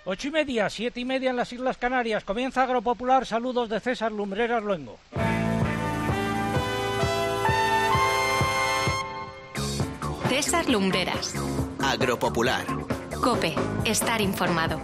8:30, 7:30 en las Islas Canarias. Comienza Agropopular. Saludos de César Lumbreras Luengo. César Lumbreras. Agropopular. COPE. Estar informado.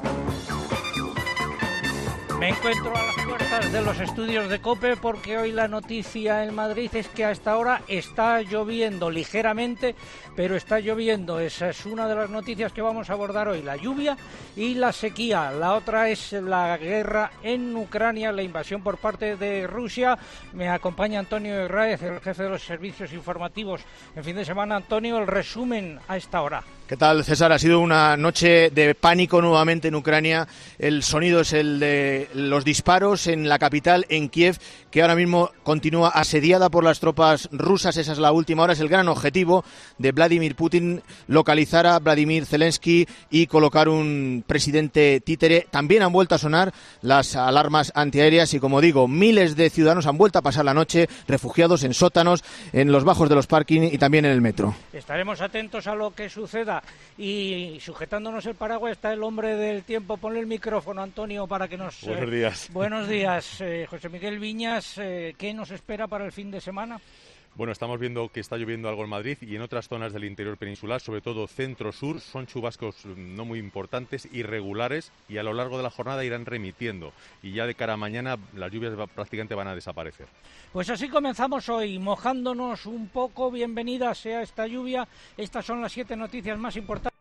Me encuentro a las puertas de los estudios de COPE porque hoy la noticia en Madrid es que hasta ahora está lloviendo ligeramente, pero está lloviendo. Esa es una de las noticias que vamos a abordar hoy, la lluvia y la sequía. La otra es la guerra en Ucrania, la invasión por parte de Rusia. Me acompaña Antonio Herráez, el jefe de los servicios informativos en fin de semana. Antonio, el resumen a esta hora. ¿Qué tal, César? Ha sido una noche de pánico nuevamente en Ucrania. El sonido es el de los disparos en la capital, en Kiev, que ahora mismo continúa asediada por las tropas rusas. Esa es la última hora. Es el gran objetivo de Vladimir Putin, localizar a Vladimir Zelensky y colocar un presidente títere. También han vuelto a sonar las alarmas antiaéreas y, como digo, miles de ciudadanos han vuelto a pasar la noche refugiados en sótanos, en los bajos de los parking y también en el metro. Estaremos atentos a lo que suceda. Y sujetándonos el paraguas está el hombre del tiempo. Ponle el micrófono, Antonio, para que nos... Buenos días. Buenos días, José Miguel Viñas. ¿Qué nos espera para el fin de semana? Bueno, estamos viendo que está lloviendo algo en Madrid y en otras zonas del interior peninsular, sobre todo centro-sur. Son chubascos no muy importantes, irregulares, y a lo largo de la jornada irán remitiendo. Y ya de cara a mañana las lluvias prácticamente van a desaparecer. Pues así comenzamos hoy, mojándonos un poco. Bienvenida sea esta lluvia. Estas son las 7 noticias más importantes.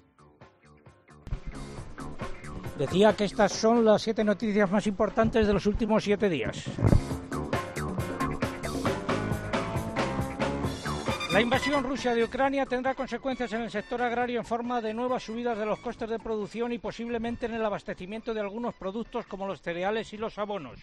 Decía que estas son las 7 noticias más importantes de los últimos 7 días. La invasión rusa de Ucrania tendrá consecuencias en el sector agrario en forma de nuevas subidas de los costes de producción y posiblemente en el abastecimiento de algunos productos como los cereales y los abonos.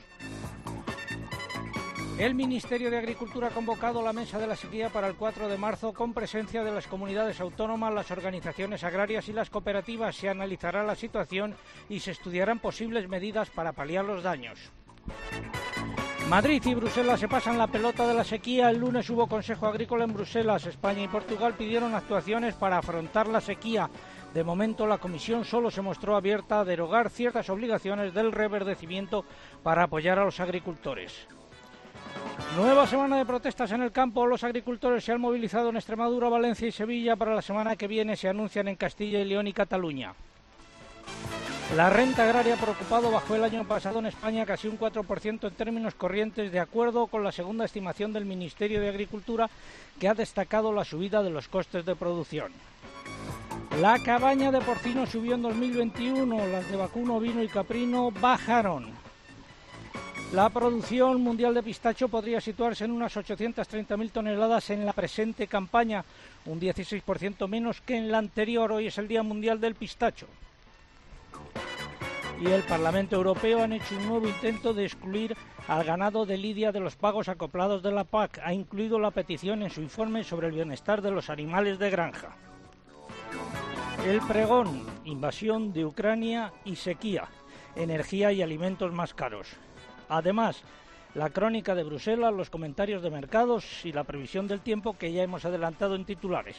El Ministerio de Agricultura ha convocado la mesa de la sequía para el 4 de marzo con presencia de las comunidades autónomas, las organizaciones agrarias y las cooperativas. Se analizará la situación y se estudiarán posibles medidas para paliar los daños. Madrid y Bruselas se pasan la pelota de la sequía. El lunes hubo Consejo Agrícola en Bruselas. España y Portugal pidieron actuaciones para afrontar la sequía. De momento, la Comisión solo se mostró abierta a derogar ciertas obligaciones del reverdecimiento para apoyar a los agricultores. Nueva semana de protestas en el campo. Los agricultores se han movilizado en Extremadura, Valencia y Sevilla. Para la semana que viene se anuncian en Castilla y León y Cataluña. La renta agraria por ocupado bajó el año pasado en España casi un 4% en términos corrientes, de acuerdo con la segunda estimación del Ministerio de Agricultura, que ha destacado la subida de los costes de producción. La cabaña de porcino subió en 2021, las de vacuno, ovino y caprino bajaron. La producción mundial de pistacho podría situarse en unas 830.000 toneladas en la presente campaña, un 16% menos que en la anterior. Hoy es el Día Mundial del Pistacho. Y el Parlamento Europeo han hecho un nuevo intento de excluir al ganado de lidia de los pagos acoplados de la PAC. Ha incluido la petición en su informe sobre el bienestar de los animales de granja. El pregón, invasión de Ucrania y sequía, energía y alimentos más caros. Además, la crónica de Bruselas, los comentarios de mercados y la previsión del tiempo que ya hemos adelantado en titulares.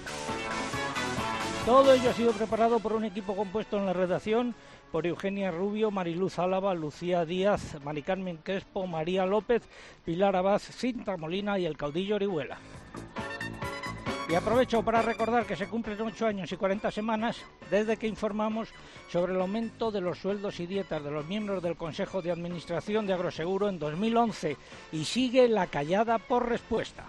Todo ello ha sido preparado por un equipo compuesto en la redacción por Eugenia Rubio, Mariluz Álava, Lucía Díaz, Mari Carmen Crespo, María López, Pilar Abad, Cinta Molina y el caudillo Orihuela. Y aprovecho para recordar que se cumplen 8 años y 40 semanas desde que informamos sobre el aumento de los sueldos y dietas de los miembros del Consejo de Administración de Agroseguro en 2011 y sigue la callada por respuesta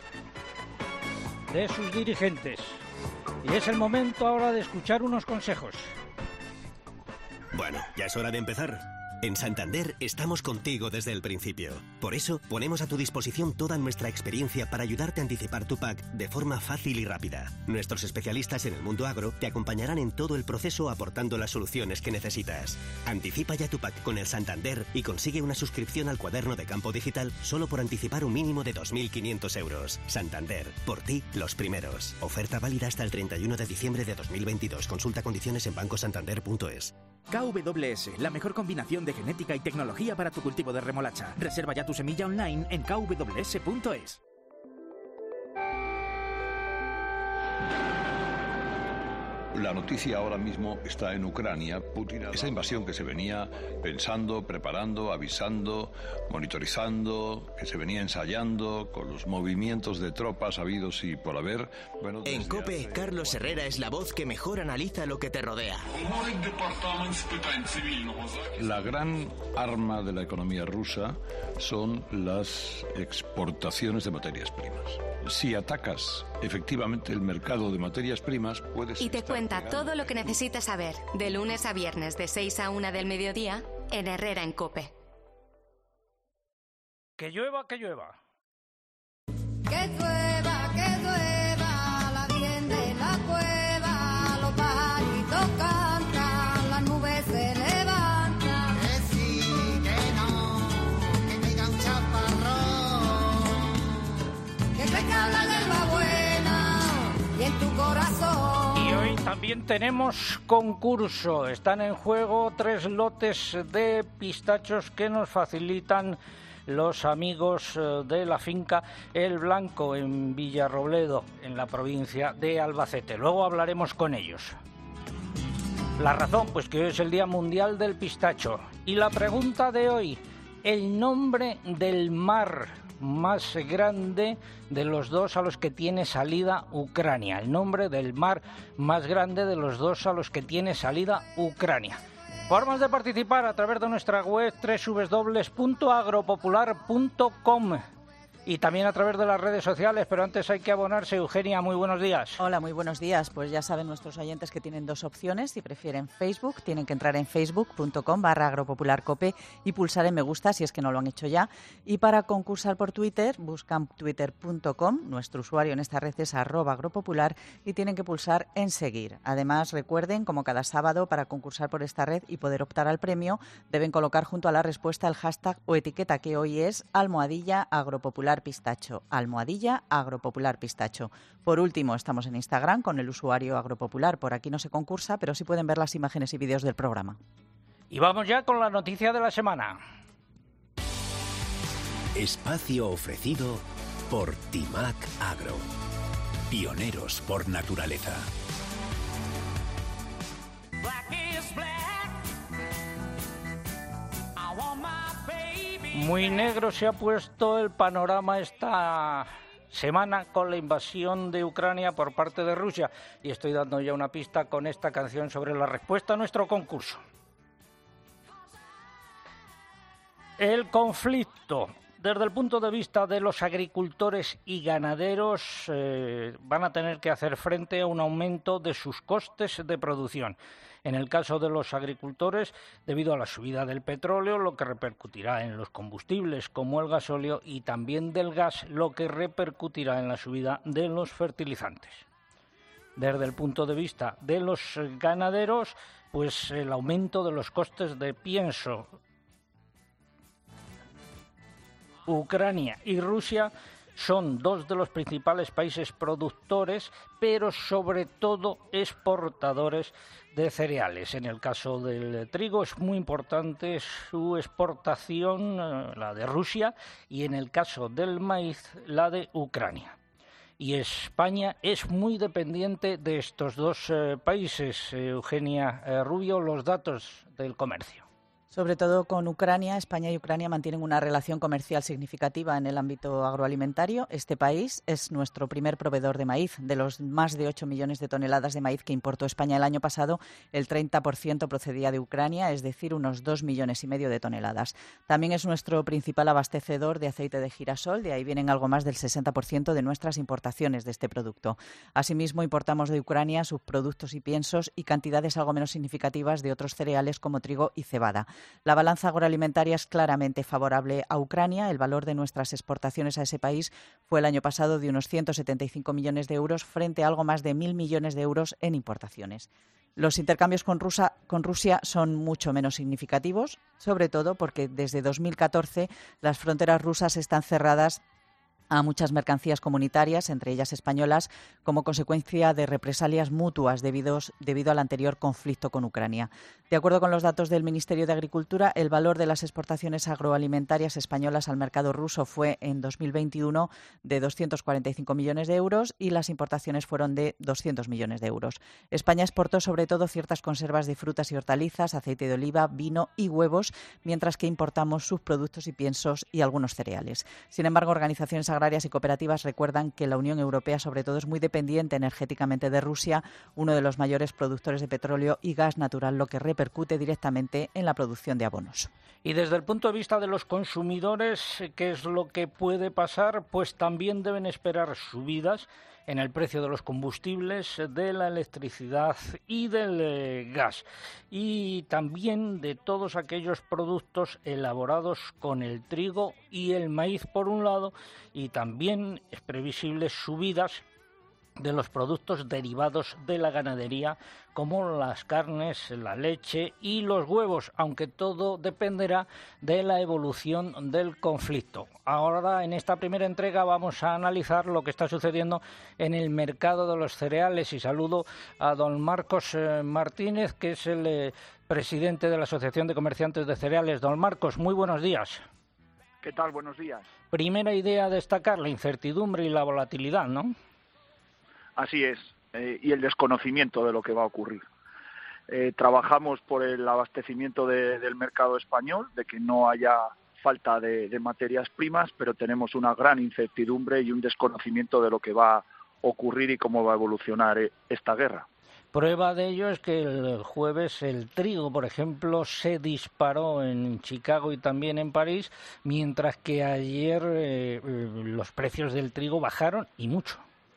de sus dirigentes. Y es el momento ahora de escuchar unos consejos. Bueno, ya es hora de empezar. En Santander estamos contigo desde el principio. Por eso, ponemos a tu disposición toda nuestra experiencia para ayudarte a anticipar tu PAC de forma fácil y rápida. Nuestros especialistas en el mundo agro te acompañarán en todo el proceso aportando las soluciones que necesitas. Anticipa ya tu PAC con el Santander y consigue una suscripción al cuaderno de campo digital solo por anticipar un mínimo de 2.500 euros. Santander, por ti, los primeros. Oferta válida hasta el 31 de diciembre de 2022. Consulta condiciones en bancosantander.es. KWS, la mejor combinación de genética y tecnología para tu cultivo de remolacha. Reserva ya tu semilla online en kws.es. La noticia ahora mismo está en Ucrania. Putin, esa invasión que se venía pensando, preparando, avisando, monitorizando, que se venía ensayando, con los movimientos de tropas habidos y por haber. Bueno, en COPE, Carlos Herrera es la voz que mejor analiza lo que te rodea. La gran arma de la economía rusa son las exportaciones de materias primas. Si atacas efectivamente el mercado de materias primas, puedes... Y te cuenta todo lo que necesitas saber, de lunes a viernes de 6 a 1 del mediodía, en Herrera en COPE. Que llueva, que llueva. Que llueva, la Virgen de la Cueva, los pajaritos cantan, las nubes se levantan. Que sí, que no, que caiga un chaparrón. Que crezca la hierba buena y en tu corazón. Y hoy también tenemos concurso. Están en juego 3 lotes de pistachos que nos facilitan los amigos de la finca El Blanco en Villarrobledo, en la provincia de Albacete. Luego hablaremos con ellos. La razón, pues que hoy es el Día Mundial del Pistacho. Y la pregunta de hoy, el nombre del mar más grande de los dos a los que tiene salida Ucrania. El nombre del mar más grande de los dos a los que tiene salida Ucrania. Formas de participar a través de nuestra web www.agropopular.com y también a través de las redes sociales, pero antes hay que abonarse. Eugenia, muy buenos días. Hola, muy buenos días. Pues ya saben nuestros oyentes que tienen 2 opciones. Si prefieren Facebook, tienen que entrar en facebook.com/agropopularcope y pulsar en me gusta si es que no lo han hecho ya. Y para concursar por Twitter, buscan twitter.com. Nuestro usuario en esta red es @agropopular y tienen que pulsar en seguir. Además, recuerden, como cada sábado, para concursar por esta red y poder optar al premio, deben colocar junto a la respuesta el hashtag o etiqueta que hoy es @agropopularpistacho. @agropopularpistacho. Por último, estamos en Instagram con el usuario agropopular. Por aquí no se concursa, pero sí pueden ver las imágenes y vídeos del programa. Y vamos ya con la noticia de la semana. Espacio ofrecido por Timac Agro. Pioneros por naturaleza. Muy negro se ha puesto el panorama esta semana con la invasión de Ucrania por parte de Rusia. Y estoy dando ya una pista con esta canción sobre la respuesta a nuestro concurso. El conflicto, desde el punto de vista de los agricultores y ganaderos, van a tener que hacer frente a un aumento de sus costes de producción. En el caso de los agricultores, debido a la subida del petróleo, lo que repercutirá en los combustibles como el gasóleo, y también del gas, lo que repercutirá en la subida de los fertilizantes. Desde el punto de vista de los ganaderos, pues el aumento de los costes de pienso. Ucrania y Rusia son 2 de los principales países productores, pero sobre todo exportadores de cereales. En el caso del trigo es muy importante su exportación, la de Rusia, y en el caso del maíz, la de Ucrania. Y España es muy dependiente de estos 2 países. Eugenia Rubio, los datos del comercio. Sobre todo con Ucrania, España y Ucrania mantienen una relación comercial significativa en el ámbito agroalimentario. Este país es nuestro primer proveedor de maíz. De los más de 8 millones de toneladas de maíz que importó España el año pasado, el 30% procedía de Ucrania, es decir, unos 2,5 millones de toneladas. También es nuestro principal abastecedor de aceite de girasol, de ahí vienen algo más del 60% de nuestras importaciones de este producto. Asimismo, importamos de Ucrania subproductos y piensos y cantidades algo menos significativas de otros cereales como trigo y cebada. La balanza agroalimentaria es claramente favorable a Ucrania. El valor de nuestras exportaciones a ese país fue el año pasado de unos 175 millones de euros frente a algo más de 1.000 millones de euros en importaciones. Los intercambios con Rusia son mucho menos significativos, sobre todo porque desde 2014 las fronteras rusas están cerradas a muchas mercancías comunitarias, entre ellas españolas, como consecuencia de represalias mutuas debido al anterior conflicto con Ucrania. De acuerdo con los datos del Ministerio de Agricultura, el valor de las exportaciones agroalimentarias españolas al mercado ruso fue en 2021 de 245 millones de euros y las importaciones fueron de 200 millones de euros. España exportó sobre todo ciertas conservas de frutas y hortalizas, aceite de oliva, vino y huevos, mientras que importamos subproductos y piensos y algunos cereales. Sin embargo, organizaciones agrarias y cooperativas recuerdan que la Unión Europea sobre todo es muy dependiente energéticamente de Rusia, uno de los mayores productores de petróleo y gas natural, lo que repercute directamente en la producción de abonos. Y desde el punto de vista de los consumidores, ¿qué es lo que puede pasar? Pues también deben esperar subidas en el precio de los combustibles, de la electricidad y del gas, y también de todos aquellos productos elaborados con el trigo y el maíz por un lado, y también es previsible subidas de los productos derivados de la ganadería, como las carnes, la leche y los huevos, aunque todo dependerá de la evolución del conflicto. Ahora, en esta primera entrega, vamos a analizar lo que está sucediendo en el mercado de los cereales y saludo a don Marcos Martínez, que es el presidente de la Asociación de Comerciantes de Cereales. Don Marcos, muy buenos días. ¿Qué tal? Buenos días. Primera idea a destacar, la incertidumbre y la volatilidad, ¿no? Así es, y el desconocimiento de lo que va a ocurrir. Trabajamos por el abastecimiento del mercado español, de que no haya falta de materias primas, pero tenemos una gran incertidumbre y un desconocimiento de lo que va a ocurrir y cómo va a evolucionar esta guerra. Prueba de ello es que el jueves el trigo, por ejemplo, se disparó en Chicago y también en París, mientras que ayer los precios del trigo bajaron y mucho.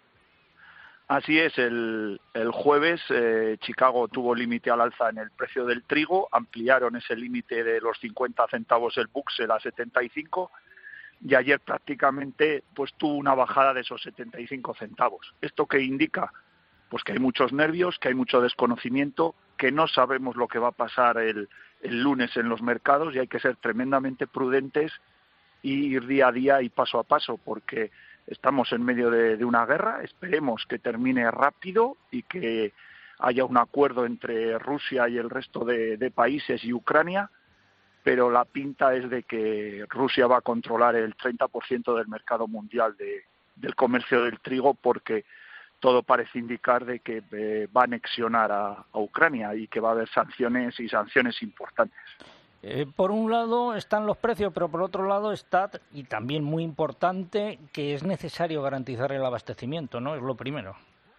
Así es, el jueves Chicago tuvo límite al alza en el precio del trigo, ampliaron ese límite de los 50 centavos el bushel a 75 y ayer prácticamente pues tuvo una bajada de esos 75 centavos. ¿Esto qué indica? Pues que hay muchos nervios, que hay mucho desconocimiento, que no sabemos lo que va a pasar el lunes en los mercados y hay que ser tremendamente prudentes y ir día a día y paso a paso, porque estamos en medio de una guerra, esperemos que termine rápido y que haya un acuerdo entre Rusia y el resto de países y Ucrania, pero la pinta es de que Rusia va a controlar el 30% del mercado mundial del comercio del trigo, porque todo parece indicar de que va a anexionar a Ucrania y que va a haber sanciones y sanciones importantes. Por un lado están los precios, pero por otro lado está, y también muy importante, que es necesario garantizar el abastecimiento, ¿no? Es lo primero.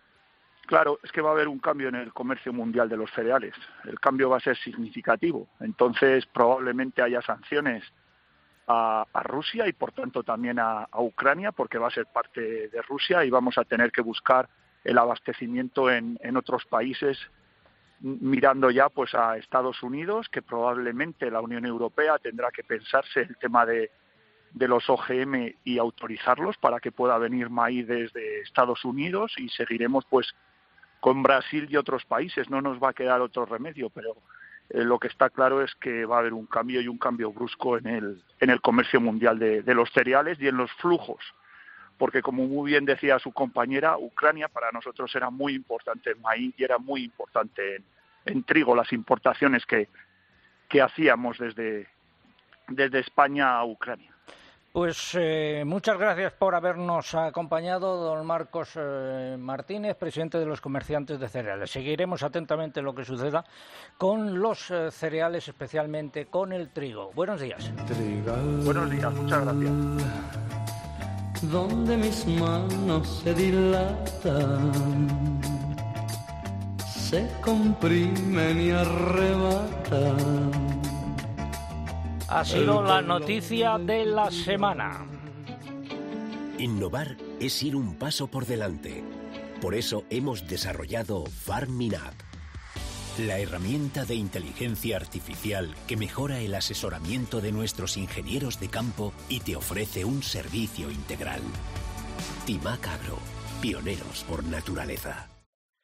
Claro, es que va a haber un cambio en el comercio mundial de los cereales. El cambio va a ser significativo. Entonces, probablemente haya sanciones a Rusia y, por tanto, también a Ucrania, porque va a ser parte de Rusia y vamos a tener que buscar el abastecimiento en otros países, mirando ya pues a Estados Unidos, que probablemente la Unión Europea tendrá que pensarse el tema de los OGM y autorizarlos para que pueda venir maíz desde Estados Unidos, y seguiremos pues con Brasil y otros países. No nos va a quedar otro remedio, pero lo que está claro es que va a haber un cambio, y un cambio brusco en el comercio mundial de los cereales y en los flujos, porque como muy bien decía su compañera, Ucrania para nosotros era muy importante en maíz y era muy importante en trigo, las importaciones que hacíamos desde España a Ucrania. Pues muchas gracias por habernos acompañado, don Marcos Martínez, presidente de los comerciantes de cereales. Seguiremos atentamente lo que suceda con los cereales, especialmente con el trigo. Buenos días. Buenos días, muchas gracias. Donde mis manos se dilatan, se comprimen y arrebatan. Ha sido la noticia de la semana. Innovar es ir un paso por delante. Por eso hemos desarrollado FarmingApp, la herramienta de inteligencia artificial que mejora el asesoramiento de nuestros ingenieros de campo y te ofrece un servicio integral. Timac Agro, pioneros por naturaleza.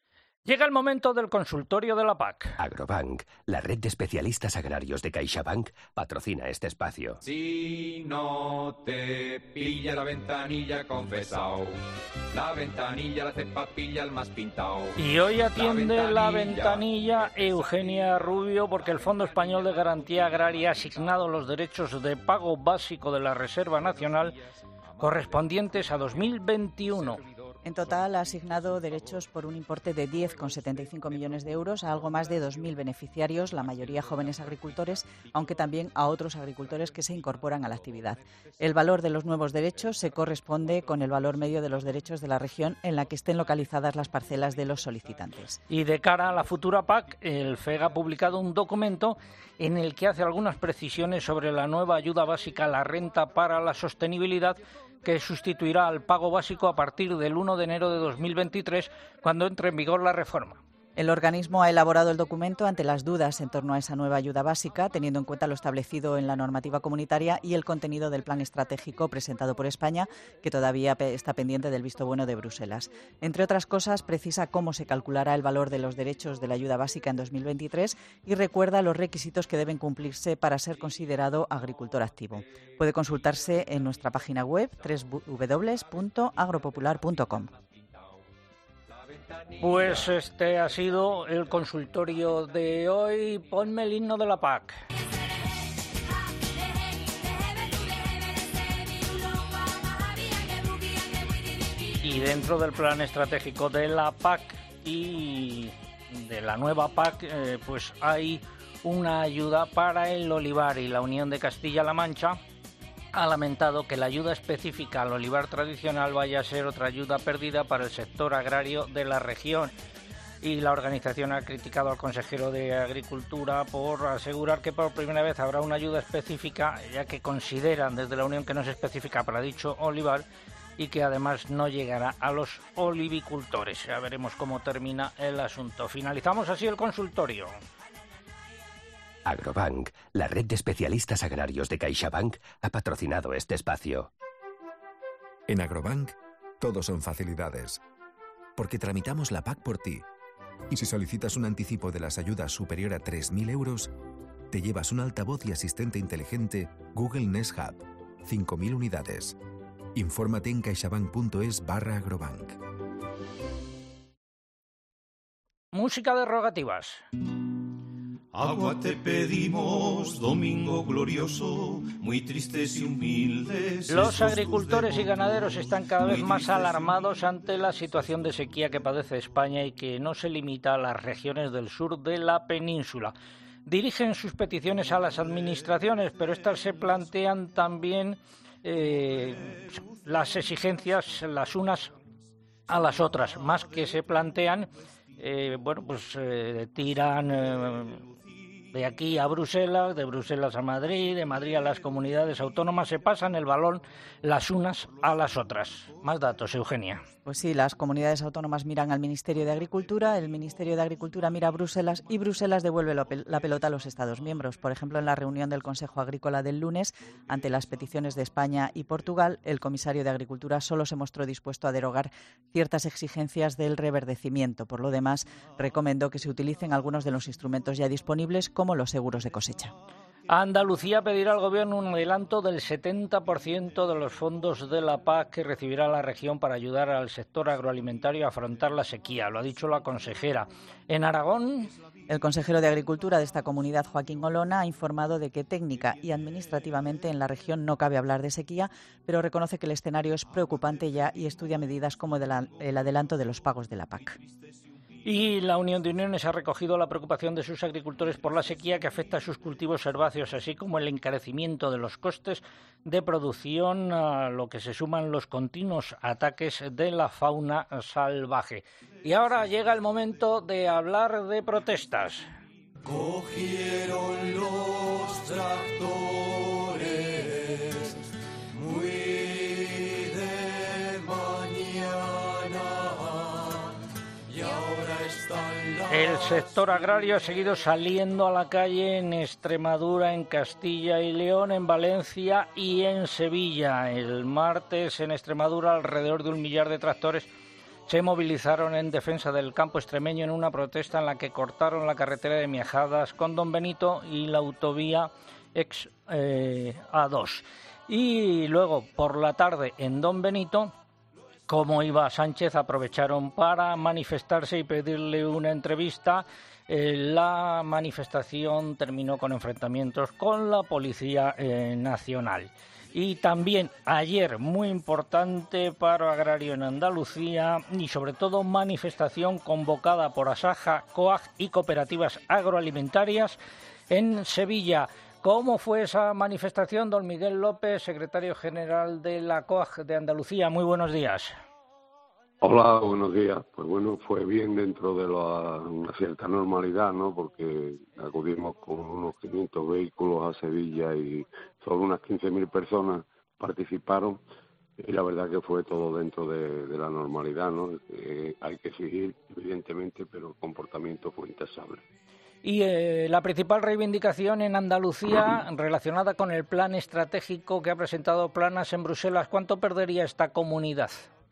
Llega el momento del consultorio de la PAC. Agrobank, la red de especialistas agrarios de CaixaBank, patrocina este espacio. Si no te pilla la ventanilla, confesao. La ventanilla, la cepa pilla el más pintao. Y hoy atiende la ventanilla Eugenia Rubio, porque el Fondo Español de Garantía Agraria ha asignado los derechos de pago básico de la Reserva Nacional correspondientes a 2021. En total ha asignado derechos por un importe de 10,75 millones de euros a algo más de 2.000 beneficiarios, la mayoría jóvenes agricultores, aunque también a otros agricultores que se incorporan a la actividad. El valor de los nuevos derechos se corresponde con el valor medio de los derechos de la región en la que estén localizadas las parcelas de los solicitantes. Y de cara a la futura PAC, el FEG ha publicado un documento en el que hace algunas precisiones sobre la nueva ayuda básica a la renta para la sostenibilidad, que sustituirá al pago básico a partir del 1 de enero de 2023, cuando entre en vigor la reforma. El organismo ha elaborado el documento ante las dudas en torno a esa nueva ayuda básica, teniendo en cuenta lo establecido en la normativa comunitaria y el contenido del plan estratégico presentado por España, que todavía está pendiente del visto bueno de Bruselas. Entre otras cosas, precisa cómo se calculará el valor de los derechos de la ayuda básica en 2023 y recuerda los requisitos que deben cumplirse para ser considerado agricultor activo. Puede consultarse en nuestra página web www.agropopular.com. Pues este ha sido el consultorio de hoy. Ponme el himno de la PAC. Y dentro del plan estratégico de la PAC y de la nueva PAC, pues hay una ayuda para el olivar, y la Unión de Castilla-La Mancha ha lamentado que la ayuda específica al olivar tradicional vaya a ser otra ayuda perdida para el sector agrario de la región. Y la organización ha criticado al consejero de Agricultura por asegurar que por primera vez habrá una ayuda específica, ya que consideran desde la Unión que no es específica para dicho olivar y que además no llegará a los olivicultores. Ya veremos cómo termina el asunto. Finalizamos así el consultorio. Agrobank, la red de especialistas agrarios de CaixaBank, ha patrocinado este espacio. En Agrobank, todo son facilidades. Porque tramitamos la PAC por ti. Y si solicitas un anticipo de las ayudas superior a 3.000 euros, te llevas un altavoz y asistente inteligente Google Nest Hub. 5.000 unidades. Infórmate en caixabank.es/agrobank. Música de rogativas. Agua te pedimos, domingo glorioso, muy tristes y humildes. Los agricultores y ganaderos están cada vez más alarmados ante la situación de sequía que padece España y que no se limita a las regiones del sur de la península. Dirigen sus peticiones a las administraciones, pero estas se plantean también las exigencias las unas a las otras, más que se plantean, tiran de aquí a Bruselas, de Bruselas a Madrid, de Madrid a las comunidades autónomas, se pasan el balón las unas a las otras. Más datos, Eugenia. Pues sí, las comunidades autónomas miran al Ministerio de Agricultura, el Ministerio de Agricultura mira a Bruselas y Bruselas devuelve la pelota a los Estados miembros. Por ejemplo, en la reunión del Consejo Agrícola del lunes, ante las peticiones de España y Portugal, el comisario de Agricultura solo se mostró dispuesto a derogar ciertas exigencias del reverdecimiento. Por lo demás, recomendó que se utilicen algunos de los instrumentos ya disponibles, como los seguros de cosecha. Andalucía pedirá al Gobierno un adelanto del 70% de los fondos de la PAC que recibirá la región para ayudar al sector agroalimentario a afrontar la sequía. Lo ha dicho la consejera. En Aragón, el consejero de Agricultura de esta comunidad, Joaquín Olona, ha informado de que técnica y administrativamente en la región no cabe hablar de sequía, pero reconoce que el escenario es preocupante ya y estudia medidas como el adelanto de los pagos de la PAC. Y la Unión de Uniones ha recogido la preocupación de sus agricultores por la sequía que afecta a sus cultivos herbáceos, así como el encarecimiento de los costes de producción, a lo que se suman los continuos ataques de la fauna salvaje. Y ahora llega el momento de hablar de protestas. Cogieron los tractores muy de mañana y ahora están las... El sector agrario ha seguido saliendo a la calle en Extremadura, en Castilla y León, en Valencia y en Sevilla. El martes en Extremadura alrededor de 1 millar de tractores se movilizaron en defensa del campo extremeño en una protesta en la que cortaron la carretera de Miajadas con Don Benito y la autovía A2. Y luego, por la tarde, en Don Benito, como iba Sánchez, aprovecharon para manifestarse y pedirle una entrevista. La manifestación terminó con enfrentamientos con la Policía Nacional. Y también ayer, muy importante, paro agrario en Andalucía y sobre todo manifestación convocada por Asaja, COAG y cooperativas agroalimentarias en Sevilla. ¿Cómo fue esa manifestación, don Miguel López, secretario general de la COAG de Andalucía? Muy buenos días. Hola, buenos días. Pues bueno, fue bien dentro de una cierta normalidad, ¿no? Porque acudimos con unos 500 vehículos a Sevilla y solo unas 15.000 personas participaron y la verdad que fue todo dentro de la normalidad, ¿no? Hay que exigir, evidentemente, pero el comportamiento fue intasable. Y la principal reivindicación en Andalucía relacionada con el plan estratégico que ha presentado Planas en Bruselas, ¿cuánto perdería esta comunidad?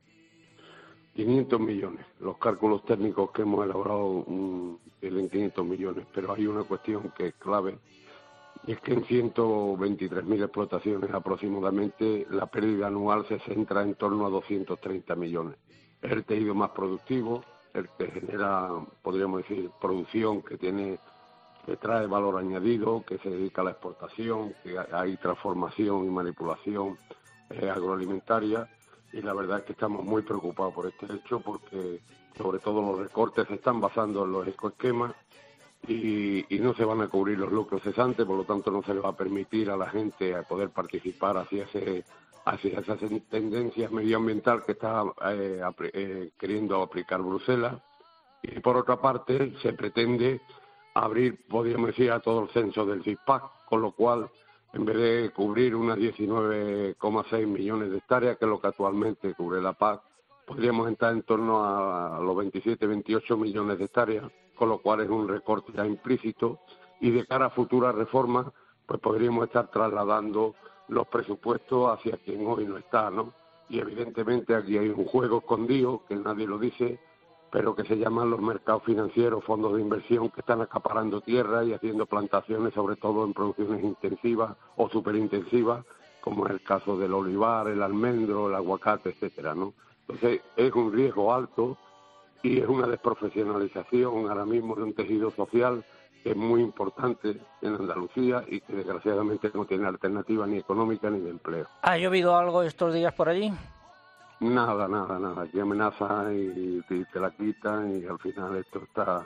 500 millones. Los cálculos técnicos que hemos elaborado tienen 500 millones, pero hay una cuestión que es clave, y es que en 123.000 explotaciones aproximadamente la pérdida anual se centra en torno a 230 millones. Es el tejido más productivo, el que genera, podríamos decir, producción que trae valor añadido, que se dedica a la exportación, que hay transformación y manipulación agroalimentaria, y la verdad es que estamos muy preocupados por este hecho porque sobre todo los recortes se están basando en los ecoesquemas y no se van a cubrir los lucros cesantes, por lo tanto no se le va a permitir a la gente a poder participar hacia esa tendencia medioambiental que está queriendo aplicar Bruselas. Y por otra parte se pretende abrir, podríamos decir, a todo el censo del CISPAC, con lo cual en vez de cubrir unas 19,6 millones de hectáreas, que es lo que actualmente cubre la PAC, podríamos entrar en torno a los 27-28 millones de hectáreas, con lo cual es un recorte ya implícito, y de cara a futuras reformas, pues podríamos estar trasladando los presupuestos hacia quien hoy no está, ¿no? Y evidentemente aquí hay un juego escondido, que nadie lo dice, pero que se llaman los mercados financieros, fondos de inversión que están acaparando tierra y haciendo plantaciones, sobre todo en producciones intensivas o superintensivas, como es el caso del olivar, el almendro, el aguacate, etcétera, ¿no? Entonces es un riesgo alto y es una desprofesionalización ahora mismo de un tejido social que es muy importante en Andalucía y que desgraciadamente no tiene alternativa ni económica ni de empleo. ¿Ha llovido algo estos días por allí? Nada. Aquí amenazan y te la quitan y al final esto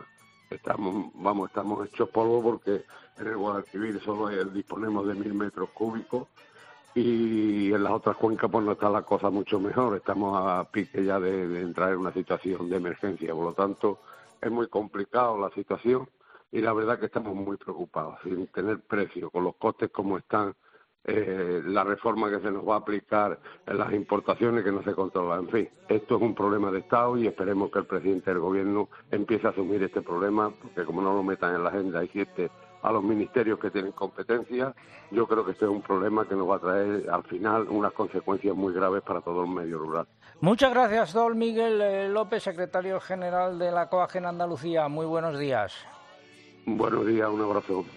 estamos hechos polvo porque en el Guadalquivir solo disponemos de 1.000 metros cúbicos y en las otras cuencas pues no está la cosa mucho mejor. Estamos a pique ya de entrar en una situación de emergencia, por lo tanto es muy complicado la situación y la verdad que estamos muy preocupados sin tener precio, con los costes como están. La reforma que se nos va a aplicar en las importaciones que no se controlan. En fin, esto es un problema de Estado y esperemos que el presidente del Gobierno empiece a asumir este problema, porque como no lo metan en la agenda y siete a los ministerios que tienen competencia, yo creo que este es un problema que nos va a traer al final unas consecuencias muy graves para todo el medio rural. Muchas gracias, don Miguel López, secretario general de la COAG en Andalucía. Muy buenos días. Buenos días, un abrazo.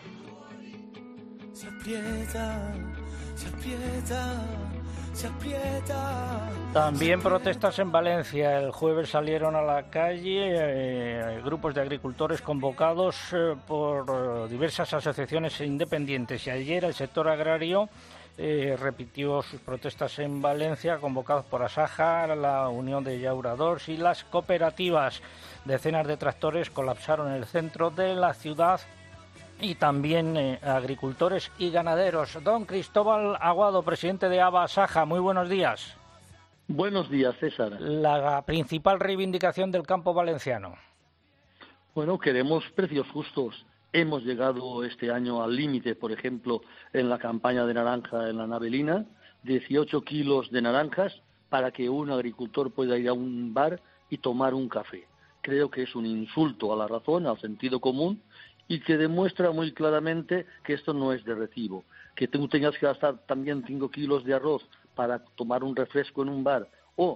Se aprieta, se aprieta, se aprieta. También protestas en Valencia. El jueves salieron a la calle grupos de agricultores convocados por diversas asociaciones independientes y ayer el sector agrario repitió sus protestas en Valencia, convocados por Asaja, la Unión de Llauradors y las cooperativas. Decenas de tractores colapsaron en el centro de la ciudad y también agricultores y ganaderos. Don Cristóbal Aguado, presidente de Asaja, muy buenos días. Buenos días, César. La principal reivindicación del campo valenciano. Bueno, queremos precios justos. Hemos llegado este año al límite, por ejemplo, en la campaña de naranja en la Navelina, 18 kilos de naranjas para que un agricultor pueda ir a un bar y tomar un café. Creo que es un insulto a la razón, al sentido común, y que demuestra muy claramente que esto no es de recibo. Que tú tengas que gastar también 5 kilos de arroz para tomar un refresco en un bar, o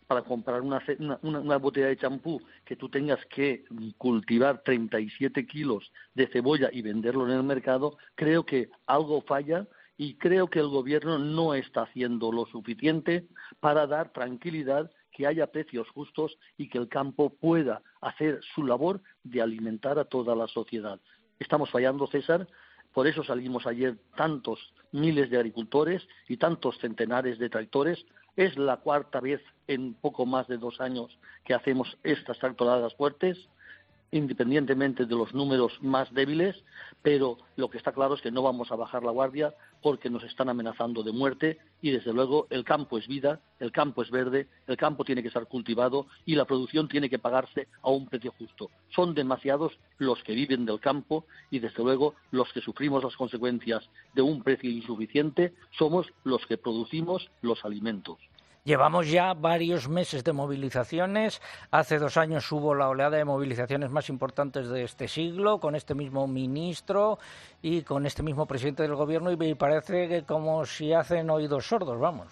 para comprar una botella de champú que tú tengas que cultivar 37 kilos de cebolla y venderlo en el mercado, creo que algo falla y creo que el gobierno no está haciendo lo suficiente para dar tranquilidad, que haya precios justos y que el campo pueda hacer su labor de alimentar a toda la sociedad. Estamos fallando, César, por eso salimos ayer tantos miles de agricultores y tantos centenares de tractores. Es la cuarta vez en poco más de 2 años que hacemos estas tractoradas fuertes, independientemente de los números más débiles, pero lo que está claro es que no vamos a bajar la guardia porque nos están amenazando de muerte y, desde luego, el campo es vida, el campo es verde, el campo tiene que estar cultivado y la producción tiene que pagarse a un precio justo. Son demasiados los que viven del campo y, desde luego, los que sufrimos las consecuencias de un precio insuficiente somos los que producimos los alimentos. Llevamos ya varios meses de movilizaciones. Hace 2 años hubo la oleada de movilizaciones más importantes de este siglo, con este mismo ministro y con este mismo presidente del gobierno, y parece que como si hacen oídos sordos, vamos.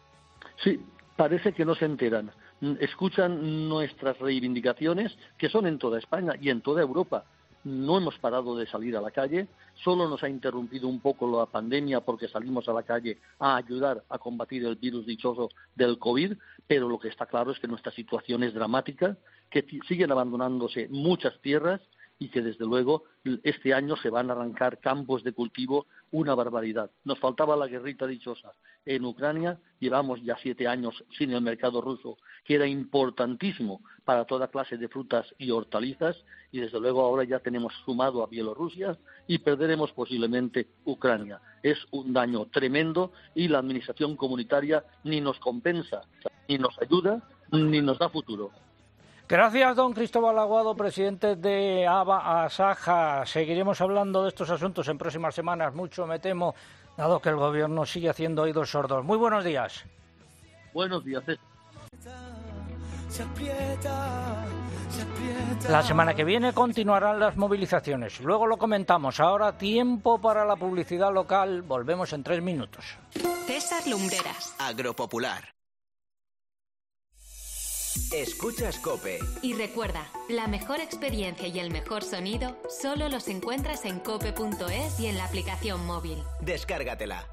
Sí, parece que no se enteran. Escuchan nuestras reivindicaciones, que son en toda España y en toda Europa. No hemos parado de salir a la calle, solo nos ha interrumpido un poco la pandemia porque salimos a la calle a ayudar a combatir el virus dichoso del COVID, pero lo que está claro es que nuestra situación es dramática, que siguen abandonándose muchas tierras y que desde luego este año se van a arrancar campos de cultivo una barbaridad. Nos faltaba la guerrita dichosa en Ucrania, llevamos ya 7 años sin el mercado ruso, que era importantísimo para toda clase de frutas y hortalizas, y desde luego ahora ya tenemos sumado a Bielorrusia y perderemos posiblemente Ucrania. Es un daño tremendo y la administración comunitaria ni nos compensa, ni nos ayuda, ni nos da futuro. Gracias, don Cristóbal Aguado, presidente de ABA-ASAJA. Seguiremos hablando de estos asuntos en próximas semanas, mucho me temo, dado que el gobierno sigue haciendo oídos sordos. Muy buenos días. Buenos días. La semana que viene continuarán las movilizaciones. Luego lo comentamos. Ahora tiempo para la publicidad local. Volvemos en 3 minutos. César Lumbreras. Agropopular. Escuchas COPE. Y recuerda, la mejor experiencia y el mejor sonido solo los encuentras en cope.es y en la aplicación móvil. Descárgatela.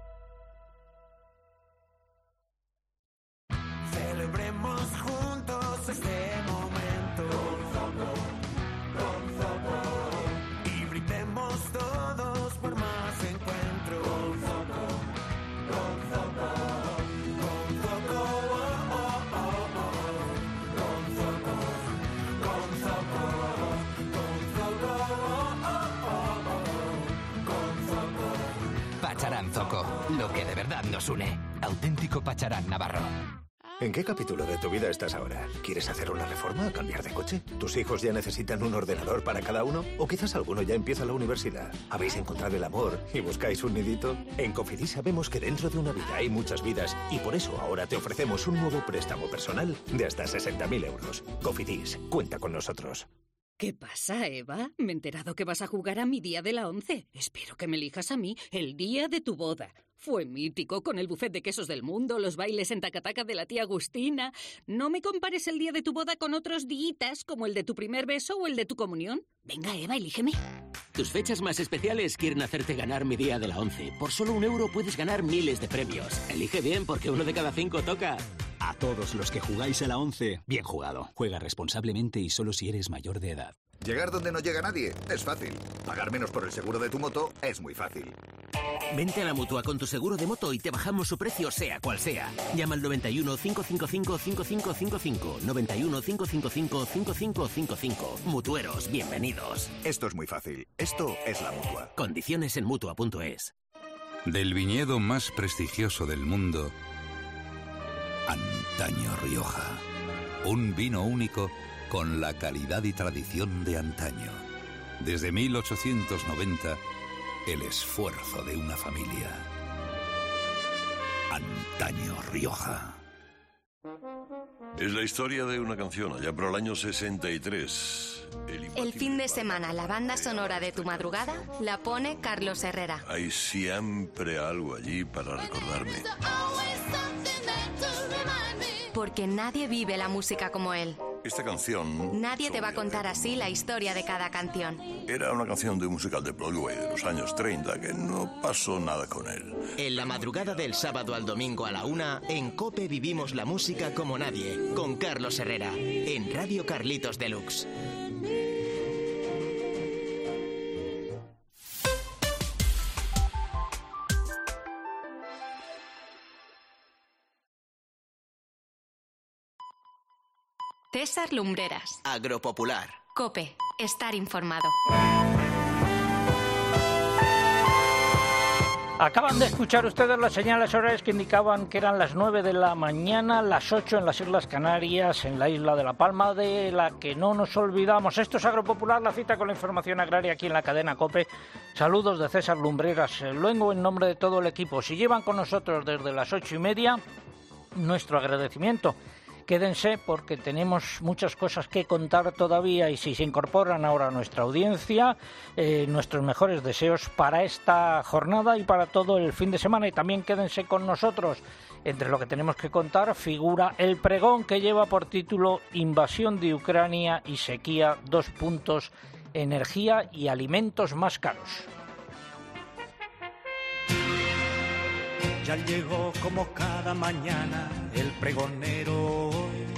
Celebremos juntos este momento con Zoco, y brindemos todos por más encuentros con Zoco, Pacharán Zoco, lo que de verdad nos une. Auténtico Pacharán Navarro. ¿En qué capítulo de tu vida estás ahora? ¿Quieres hacer una reforma o cambiar de coche? ¿Tus hijos ya necesitan un ordenador para cada uno? ¿O quizás alguno ya empieza la universidad? ¿Habéis encontrado el amor y buscáis un nidito? En Cofidis sabemos que dentro de una vida hay muchas vidas y por eso ahora te ofrecemos un nuevo préstamo personal de hasta 60.000 euros. Cofidis, cuenta con nosotros. ¿Qué pasa, Eva? Me he enterado que vas a jugar a mi día de la 11. Espero que me elijas a mí el día de tu boda. Fue mítico, con el buffet de quesos del mundo, los bailes en tacataca de la tía Agustina. No me compares el día de tu boda con otros días, como el de tu primer beso o el de tu comunión. Venga, Eva, elígeme. Tus fechas más especiales quieren hacerte ganar mi día de la 11. Por solo €1 puedes ganar miles de premios. Elige bien, porque 1 de cada 5 toca. A todos los que jugáis a la 11, bien jugado. Juega responsablemente y solo si eres mayor de edad. Llegar donde no llega nadie es fácil. Pagar menos por el seguro de tu moto es muy fácil. Vente a la Mutua con tu seguro de moto y te bajamos su precio sea cual sea. Llama al 91 555 5555. 91 555 5555. Mutueros, bienvenidos. Esto es muy fácil. Esto es la Mutua. Condiciones en Mutua.es. Del viñedo más prestigioso del mundo, Antaño Rioja. Un vino único con la calidad y tradición de antaño. Desde 1890, el esfuerzo de una familia. Antaño Rioja. Es la historia de una canción, allá por el año 63. El fin de semana, la banda sonora de tu madrugada la pone Carlos Herrera. Hay siempre algo allí para recordarme. porque nadie vive la música como él. Esta canción... Nadie te va a contar así la historia de cada canción. Era una canción de un musical de Broadway de los años 30 que no pasó nada con él. En la madrugada del sábado al domingo a la 1, en COPE vivimos la música como nadie, con Carlos Herrera, en Radio Carlitos Deluxe. César Lumbreras. Agropopular. COPE. Estar informado. Acaban de escuchar ustedes las señales horarias que indicaban que eran las 9 de la mañana, las 8 en las Islas Canarias, en la isla de La Palma, de la que no nos olvidamos. Esto es Agropopular, la cita con la información agraria aquí en la cadena COPE. Saludos de César Lumbreras. Luego, en nombre de todo el equipo, si llevan con nosotros desde las 8:30, nuestro agradecimiento. Quédense porque tenemos muchas cosas que contar todavía y si se incorporan ahora a nuestra audiencia, nuestros mejores deseos para esta jornada y para todo el fin de semana. Y también quédense con nosotros. Entre lo que tenemos que contar figura el pregón que lleva por título Invasión de Ucrania y sequía, : energía y alimentos más caros. Ya llegó como cada mañana el pregonero,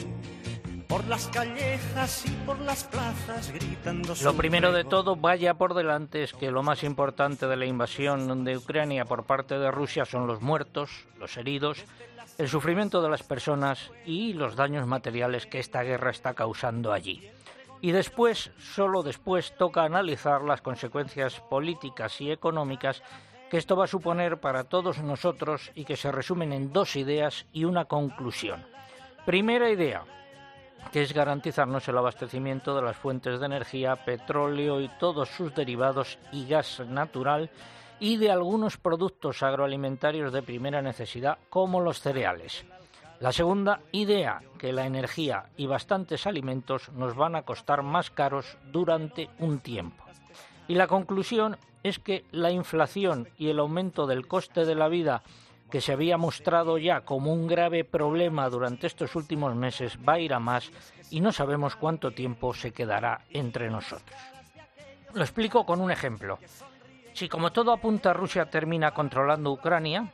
por las callejas y por las plazas gritando. Lo primero de todo, vaya por delante, es que lo más importante de la invasión de Ucrania por parte de Rusia son los muertos, los heridos, el sufrimiento de las personas y los daños materiales que esta guerra está causando allí. Y después, solo después, toca analizar las consecuencias políticas y económicas que esto va a suponer para todos nosotros y que se resumen en dos ideas y una conclusión. Primera idea, que es garantizarnos el abastecimiento de las fuentes de energía, petróleo y todos sus derivados y gas natural y de algunos productos agroalimentarios de primera necesidad como los cereales. La segunda idea, que la energía y bastantes alimentos nos van a costar más caros durante un tiempo. Y la conclusión es que la inflación y el aumento del coste de la vida, que se había mostrado ya como un grave problema durante estos últimos meses, va a ir a más y no sabemos cuánto tiempo se quedará entre nosotros. Lo explico con un ejemplo. Si como todo apunta Rusia termina controlando Ucrania,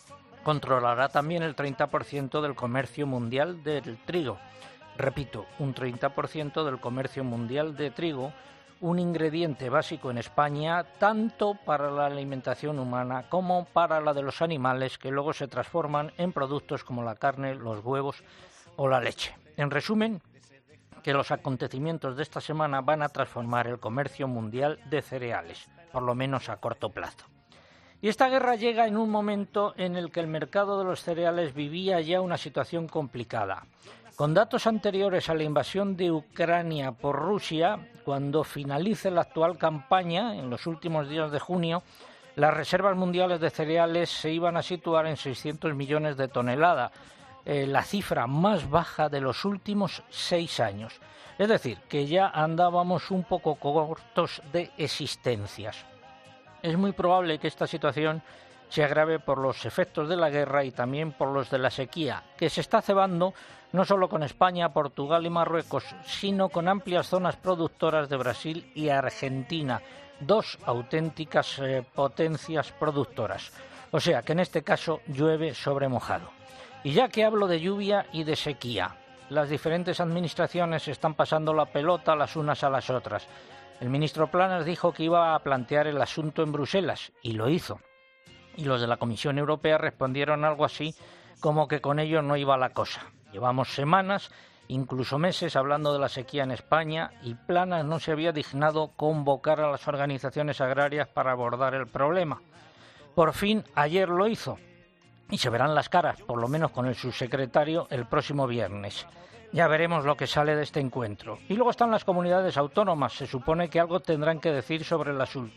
controlará también el 30% del comercio mundial del trigo. Repito, un 30% del comercio mundial de trigo, un ingrediente básico en España, tanto para la alimentación humana como para la de los animales, que luego se transforman en productos como la carne, los huevos o la leche. En resumen, que los acontecimientos de esta semana van a transformar el comercio mundial de cereales, por lo menos a corto plazo. Y esta guerra llega en un momento en el que el mercado de los cereales vivía ya una situación complicada. Con datos anteriores a la invasión de Ucrania por Rusia, cuando finalice la actual campaña, en los últimos días de junio, las reservas mundiales de cereales se iban a situar en 600 millones de toneladas, la cifra más baja de los últimos 6 años. Es decir, que ya andábamos un poco cortos de existencias. Es muy probable que esta situación se agrave por los efectos de la guerra y también por los de la sequía, que se está cebando no solo con España, Portugal y Marruecos, sino con amplias zonas productoras de Brasil y Argentina, dos auténticas potencias productoras. O sea que en este caso llueve sobre mojado. Y ya que hablo de lluvia y de sequía, las diferentes administraciones están pasando la pelota las unas a las otras. El ministro Planas dijo que iba a plantear el asunto en Bruselas, y lo hizo. Y los de la Comisión Europea respondieron algo así como que con ello no iba la cosa. Llevamos semanas, incluso meses, hablando de la sequía en España y Planas no se había dignado convocar a las organizaciones agrarias para abordar el problema. Por fin, ayer lo hizo. Y se verán las caras, por lo menos con el subsecretario, el próximo viernes. Ya veremos lo que sale de este encuentro. Y luego están las comunidades autónomas. Se supone que algo tendrán que decir sobre el asunto.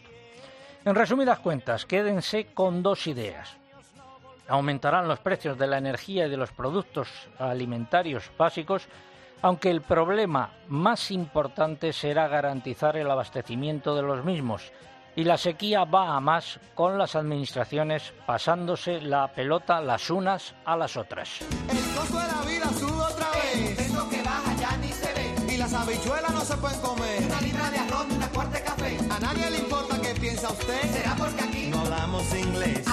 En resumidas cuentas, quédense con dos ideas. Aumentarán los precios de la energía y de los productos alimentarios básicos, aunque el problema más importante será garantizar el abastecimiento de los mismos. Y la sequía va a más, con las administraciones pasándose la pelota las unas a las otras. El costo de la vida sube otra vez. El peso que baja ya ni se ve. Y las habichuelas no se pueden comer. Una libra de arroz, una cuarta de café. A nadie le importa qué piensa usted. ¿Será porque aquí no hablamos inglés?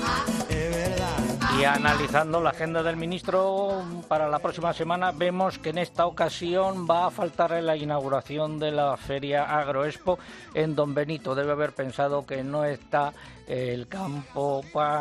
Es verdad. Y analizando la agenda del ministro para la próxima semana, vemos que en esta ocasión va a faltar la inauguración de la Feria Agroexpo en Don Benito. Debe haber pensado que no está el campo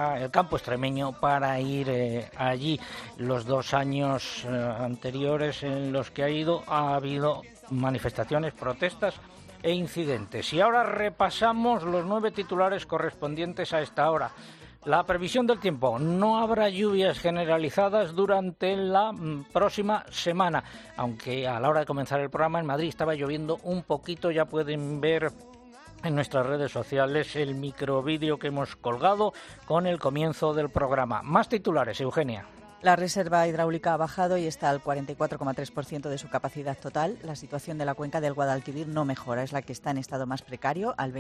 extremeño para ir allí. Los 2 años anteriores en los que ha habido manifestaciones, protestas e incidentes. Y ahora repasamos los 9 titulares correspondientes a esta hora. La previsión del tiempo: no habrá lluvias generalizadas durante la próxima semana, aunque a la hora de comenzar el programa en Madrid estaba lloviendo un poquito. Ya pueden ver en nuestras redes sociales el microvídeo que hemos colgado con el comienzo del programa. Más titulares, Eugenia. La reserva hidráulica ha bajado y está al 44,3% de su capacidad total. La situación de la cuenca del Guadalquivir no mejora, es la que está en estado más precario, al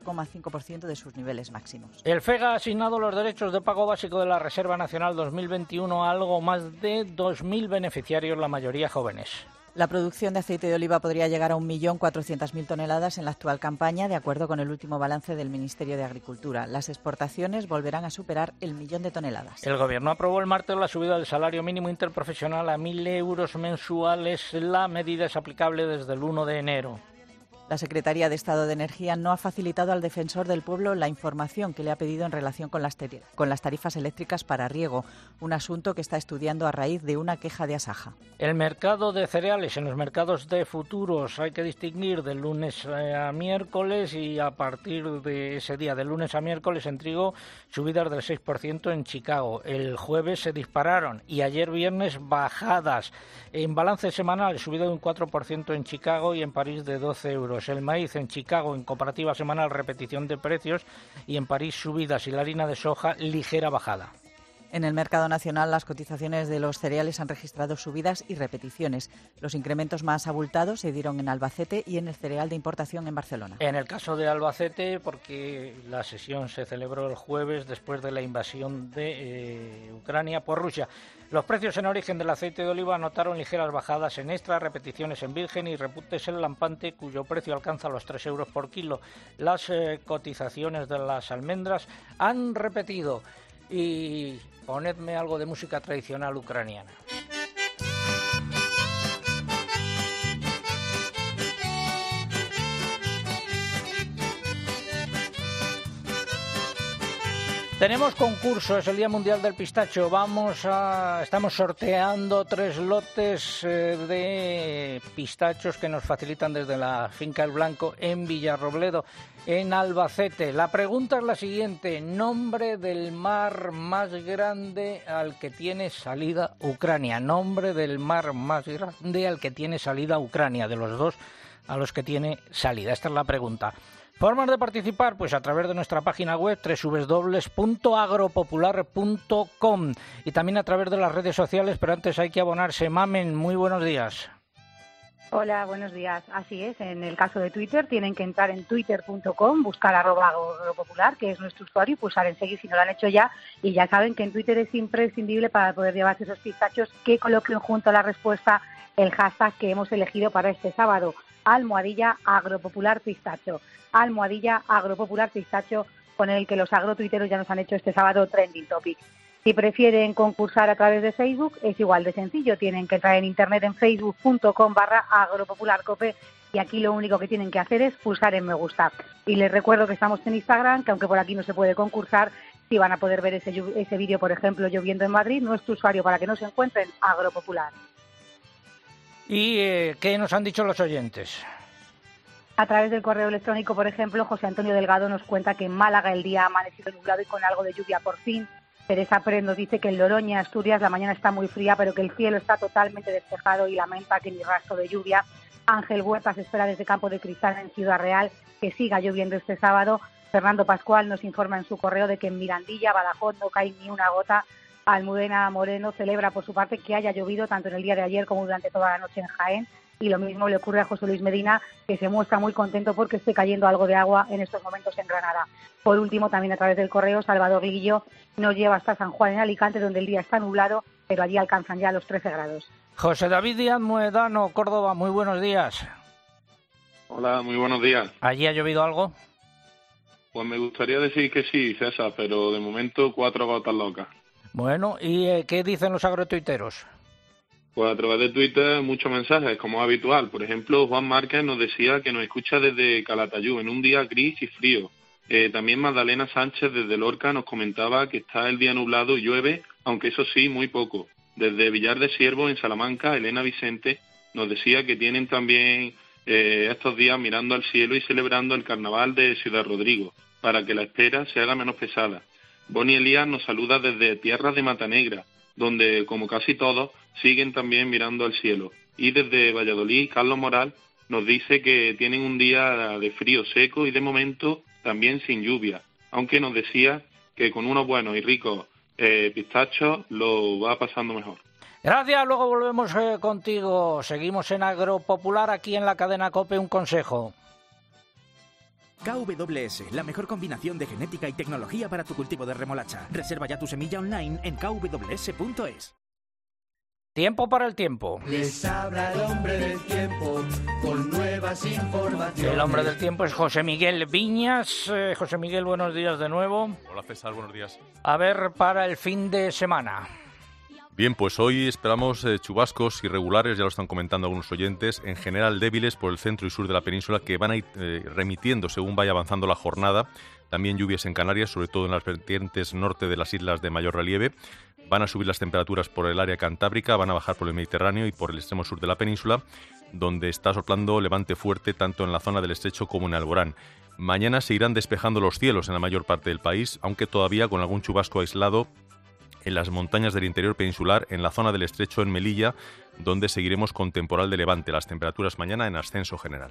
28,5% de sus niveles máximos. El FEGA ha asignado los derechos de pago básico de la Reserva Nacional 2021 a algo más de 2.000 beneficiarios, la mayoría jóvenes. La producción de aceite de oliva podría llegar a 1.400.000 toneladas en la actual campaña, de acuerdo con el último balance del Ministerio de Agricultura. Las exportaciones volverán a superar el 1.000.000 de toneladas. El Gobierno aprobó el martes la subida del salario mínimo interprofesional a 1.000 euros mensuales. La medida es aplicable desde el 1 de enero. La Secretaría de Estado de Energía no ha facilitado al Defensor del Pueblo la información que le ha pedido en relación con las tarifas eléctricas para riego, un asunto que está estudiando a raíz de una queja de Asaja. El mercado de cereales en los mercados de futuros hay que distinguir de lunes a miércoles, y a partir de ese día, de lunes a miércoles, en trigo subidas del 6% en Chicago. El jueves se dispararon y ayer viernes bajadas. En balance semanal, subida de un 4% en Chicago y en París de 12 euros. El maíz en Chicago en comparativa semanal repetición de precios, y en París subidas, y la harina de soja ligera bajada. En el mercado nacional, las cotizaciones de los cereales han registrado subidas y repeticiones. Los incrementos más abultados se dieron en Albacete y en el cereal de importación en Barcelona. En el caso de Albacete, porque la sesión se celebró el jueves después de la invasión de Ucrania por Rusia. Los precios en origen del aceite de oliva anotaron ligeras bajadas en extra, repeticiones en virgen y repuntes en lampante, cuyo precio alcanza los 3 euros por kilo. Las cotizaciones de las almendras han repetido. Y ponedme algo de música tradicional ucraniana. Tenemos concurso, es el Día Mundial del Pistacho. Estamos sorteando 3 lotes de pistachos que nos facilitan desde la finca El Blanco en Villarrobledo, en Albacete. La pregunta es la siguiente: nombre del mar más grande al que tiene salida Ucrania. Nombre del mar más grande al que tiene salida Ucrania, de los 2 a los que tiene salida. Esta es la pregunta. Formas de participar, pues a través de nuestra página web www.agropopular.com y también a través de las redes sociales, pero antes hay que abonarse. Mamen, muy buenos días. Hola, buenos días. Así es, en el caso de Twitter tienen que entrar en twitter.com, buscar @agropopular, que es nuestro usuario, y pulsar en seguir si no lo han hecho ya. Y ya saben que en Twitter es imprescindible para poder llevarse esos pistachos que coloquen junto a la respuesta el hashtag que hemos elegido para este sábado: @agropopularpistacho. @agropopularpistacho, con el que los agrotuiteros ya nos han hecho este sábado trending topic. Si prefieren concursar a través de Facebook, es igual de sencillo. Tienen que entrar en internet en facebook.com/agropopularcope, y aquí lo único que tienen que hacer es pulsar en me gusta. Y les recuerdo que estamos en Instagram, que aunque por aquí no se puede concursar, sí van a poder ver ese vídeo, por ejemplo, lloviendo en Madrid, nuestro usuario para que no se encuentren, Agropopular. ¿Y qué nos han dicho los oyentes? A través del correo electrónico, por ejemplo, José Antonio Delgado nos cuenta que en Málaga el día ha amanecido nublado y con algo de lluvia por fin. Teresa Pérez nos dice que en Loroña, Asturias, la mañana está muy fría, pero que el cielo está totalmente despejado y lamenta que ni rastro de lluvia. Ángel Huertas espera desde Campo de Cristal, en Ciudad Real, que siga lloviendo este sábado. Fernando Pascual nos informa en su correo de que en Mirandilla, Badajoz, no cae ni una gota. Almudena Moreno celebra por su parte que haya llovido tanto en el día de ayer como durante toda la noche en Jaén. y lo mismo le ocurre a José Luis Medina, que se muestra muy contento porque esté cayendo algo de agua en estos momentos en Granada. Por último, también a través del correo, Salvador Lillo nos lleva hasta San Juan en Alicante, donde el día está nublado, pero allí alcanzan ya los 13 grados. José David Díaz Muedano, Córdoba, muy buenos días. Hola, muy buenos días. ¿Allí ha llovido algo? Pues me gustaría decir que sí, César, pero de momento 4 gotas locas. Bueno, ¿y qué dicen los agrotuiteros? Pues a través de Twitter muchos mensajes, como es habitual. Por ejemplo, Juan Márquez nos decía que nos escucha desde Calatayud, en un día gris y frío. También Magdalena Sánchez desde Lorca nos comentaba que está el día nublado y llueve, aunque eso sí, muy poco. Desde Villar de Siervo, en Salamanca, Elena Vicente nos decía que tienen también estos días mirando al cielo y celebrando el carnaval de Ciudad Rodrigo, para que la espera se haga menos pesada. Bonnie Elías nos saluda desde tierras de Matanegra, donde, como casi todos, siguen también mirando al cielo. Y desde Valladolid, Carlos Moral nos dice que tienen un día de frío seco y de momento también sin lluvia, aunque nos decía que con unos buenos y ricos pistachos lo va pasando mejor. Gracias, luego volvemos contigo. Seguimos en Agropopular, aquí en la cadena COPE, un consejo. KWS, la mejor combinación de genética y tecnología para tu cultivo de remolacha. Reserva ya tu semilla online en kws.es. Tiempo para el tiempo. Les habla el hombre del tiempo con nuevas informaciones. El hombre del tiempo es José Miguel Viñas. José Miguel, buenos días de nuevo. Hola César, buenos días. A ver, para el fin de semana. Bien, pues hoy esperamos chubascos irregulares, ya lo están comentando algunos oyentes, en general débiles por el centro y sur de la península, que van a ir remitiendo según vaya avanzando la jornada. También lluvias en Canarias, sobre todo en las vertientes norte de las islas de mayor relieve. Van a subir las temperaturas por el área cantábrica, van a bajar por el Mediterráneo y por el extremo sur de la península, donde está soplando levante fuerte tanto en la zona del Estrecho como en Alborán. Mañana se irán despejando los cielos en la mayor parte del país, aunque todavía con algún chubasco aislado en las montañas del interior peninsular, en la zona del Estrecho, en Melilla, donde seguiremos con temporal de levante. Las temperaturas mañana en ascenso general.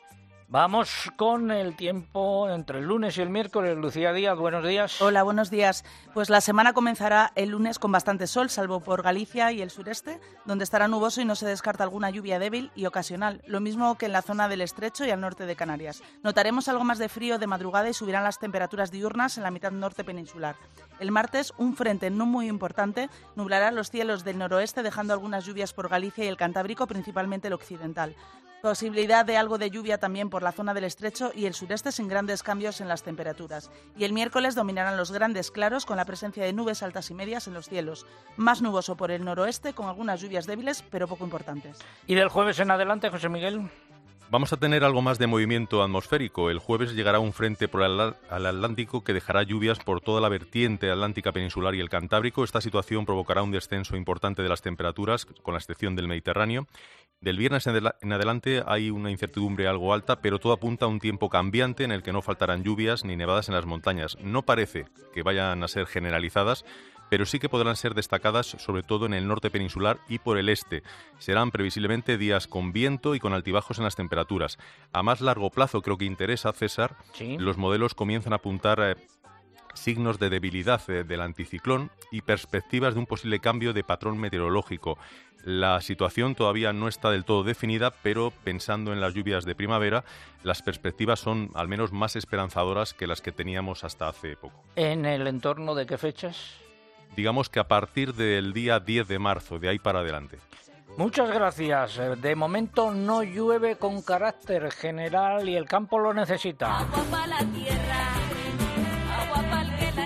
Vamos con el tiempo entre el lunes y el miércoles. Lucía Díaz, buenos días. Hola, buenos días. Pues la semana comenzará el lunes con bastante sol, salvo por Galicia y el sureste, donde estará nuboso y no se descarta alguna lluvia débil y ocasional, lo mismo que en la zona del Estrecho y al norte de Canarias. Notaremos algo más de frío de madrugada y subirán las temperaturas diurnas en la mitad norte peninsular. El martes, un frente no muy importante nublará los cielos del noroeste, dejando algunas lluvias por Galicia y el Cantábrico, principalmente el occidental. Posibilidad de algo de lluvia también por la zona del Estrecho y el sureste, sin grandes cambios en las temperaturas. Y el miércoles dominarán los grandes claros con la presencia de nubes altas y medias en los cielos. Más nuboso por el noroeste con algunas lluvias débiles pero poco importantes. ¿Y del jueves en adelante, José Miguel? Vamos a tener algo más de movimiento atmosférico. El jueves llegará un frente por el Atlántico que dejará lluvias por toda la vertiente atlántica peninsular y el Cantábrico. Esta situación provocará un descenso importante de las temperaturas, con la excepción del Mediterráneo. Del viernes en adelante hay una incertidumbre algo alta, pero todo apunta a un tiempo cambiante en el que no faltarán lluvias ni nevadas en las montañas. No parece que vayan a ser generalizadas, pero sí que podrán ser destacadas sobre todo en el norte peninsular y por el este. Serán previsiblemente días con viento y con altibajos en las temperaturas. A más largo plazo, creo que interesa, César, ¿sí? Los modelos comienzan a apuntar signos de debilidad del anticiclón y perspectivas de un posible cambio de patrón meteorológico. La situación todavía no está del todo definida, pero pensando en las lluvias de primavera, las perspectivas son al menos más esperanzadoras que las que teníamos hasta hace poco. ¿En el entorno de qué fechas? Digamos que a partir del día 10 de marzo, de ahí para adelante. Muchas gracias. De momento no llueve con carácter general y el campo lo necesita. Agua para la tierra, agua para el que la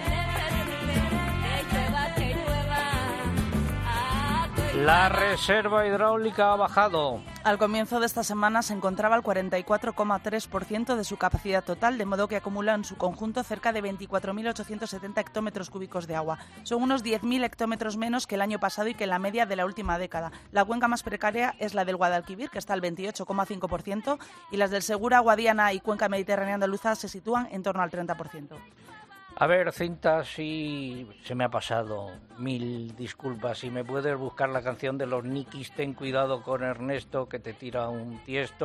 necesite, que llueva. La reserva hidráulica ha bajado. Al comienzo de esta semana se encontraba al 44,3% de su capacidad total, de modo que acumula en su conjunto cerca de 24.870 hectómetros cúbicos de agua. Son unos 10.000 hectómetros menos que el año pasado y que la media de la última década. La cuenca más precaria es la del Guadalquivir, que está al 28,5%, y las del Segura, Guadiana y Cuenca Mediterránea Andaluza se sitúan en torno al 30%. A ver, Cinta, si se me ha pasado, mil disculpas. Si me puedes buscar la canción de los Nikis, Ten cuidado con Ernesto, que te tira un tiesto.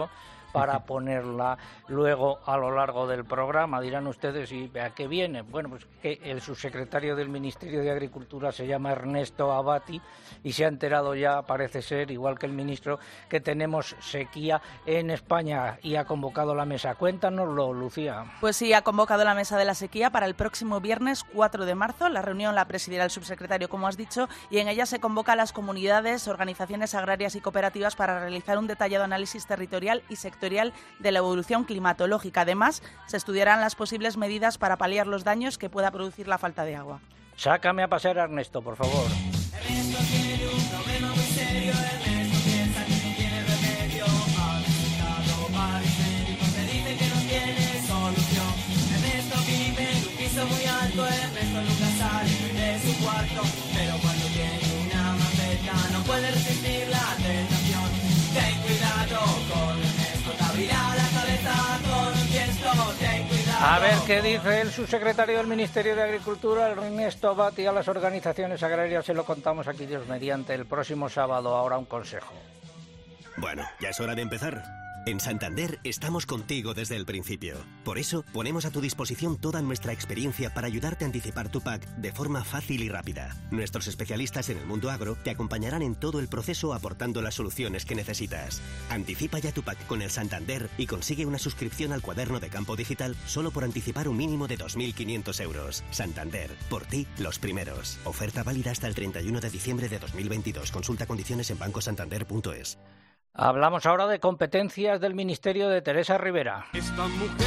para ponerla luego a lo largo del programa. Dirán ustedes, ¿y a qué viene? Bueno, pues que el subsecretario del Ministerio de Agricultura se llama Ernesto Abati y se ha enterado ya, parece ser, igual que el ministro, que tenemos sequía en España y ha convocado la mesa. Cuéntanoslo, Lucía. Pues sí, ha convocado la mesa de la sequía para el próximo viernes 4 de marzo. La reunión la presidirá el subsecretario, como has dicho, y en ella se convoca a las comunidades, organizaciones agrarias y cooperativas para realizar un detallado análisis territorial y sectorial de la evolución climatológica. Además, se estudiarán las posibles medidas para paliar los daños que pueda producir la falta de agua. Sácame a pasear a Ernesto, por favor. Ernesto tiene un problema muy serio. Ernesto piensa que no tiene remedio. Ha visitado varios médicos, te dice que no tiene solución. Ernesto vive en un piso muy alto. Ernesto nunca sale de su cuarto, pero cuando tiene una maceta no puede resistir la tentación. Ten cuidado con Ernesto, te abrirá la cabeza con un tiesto. Ten cuidado. A ver qué dice el subsecretario del Ministerio de Agricultura, Ernesto Abati, a las organizaciones agrarias. Se lo contamos aquí, Dios mediante, el próximo sábado. Ahora un consejo. Bueno, ya es hora de empezar. En Santander estamos contigo desde el principio. Por eso, ponemos a tu disposición toda nuestra experiencia para ayudarte a anticipar tu PAC de forma fácil y rápida. Nuestros especialistas en el mundo agro te acompañarán en todo el proceso aportando las soluciones que necesitas. Anticipa ya tu PAC con el Santander y consigue una suscripción al cuaderno de campo digital solo por anticipar un mínimo de 2.500 euros. Santander, por ti, los primeros. Oferta válida hasta el 31 de diciembre de 2022. Consulta condiciones en bancosantander.es. Hablamos ahora de competencias del Ministerio de Teresa Rivera. Esta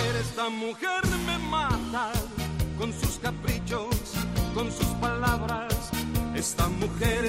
mujer me mata con sus caprichos, con sus palabras. Esta mujer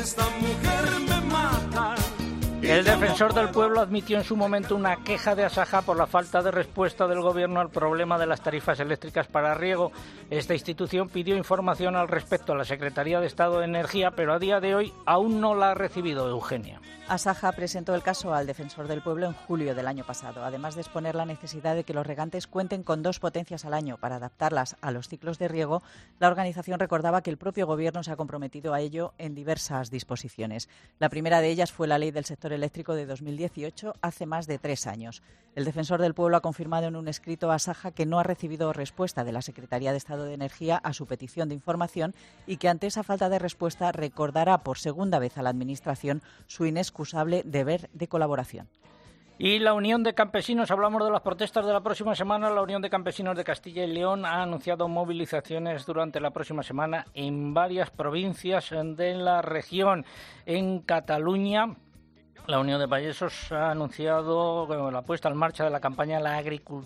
me mata. El defensor del pueblo admitió en su momento una queja de Asaja por la falta de respuesta del Gobierno al problema de las tarifas eléctricas para riego. Esta institución pidió información al respecto a la Secretaría de Estado de Energía, pero a día de hoy aún no la ha recibido, Eugenia. Asaja presentó el caso al defensor del pueblo en julio del año pasado, además de exponer la necesidad de que los regantes cuenten con 2 potencias al año para adaptarlas a los ciclos de riego. La organización recordaba que el propio Gobierno se ha comprometido a ello en diversas disposiciones. La primera de ellas fue la Ley del Sector Eléctrico de 2018, hace más de 3 años. El defensor del pueblo ha confirmado en un escrito a Asaja que no ha recibido respuesta de la Secretaría de Estado de Energía a su petición de información y que ante esa falta de respuesta recordará por segunda vez a la Administración su inexcusable deber de colaboración. Y la Unión de Campesinos, hablamos de las protestas de la próxima semana. La Unión de Campesinos de Castilla y León ha anunciado movilizaciones durante la próxima semana en varias provincias de la región. En Cataluña, la Unión de Payesos ha anunciado la puesta en marcha de la campaña La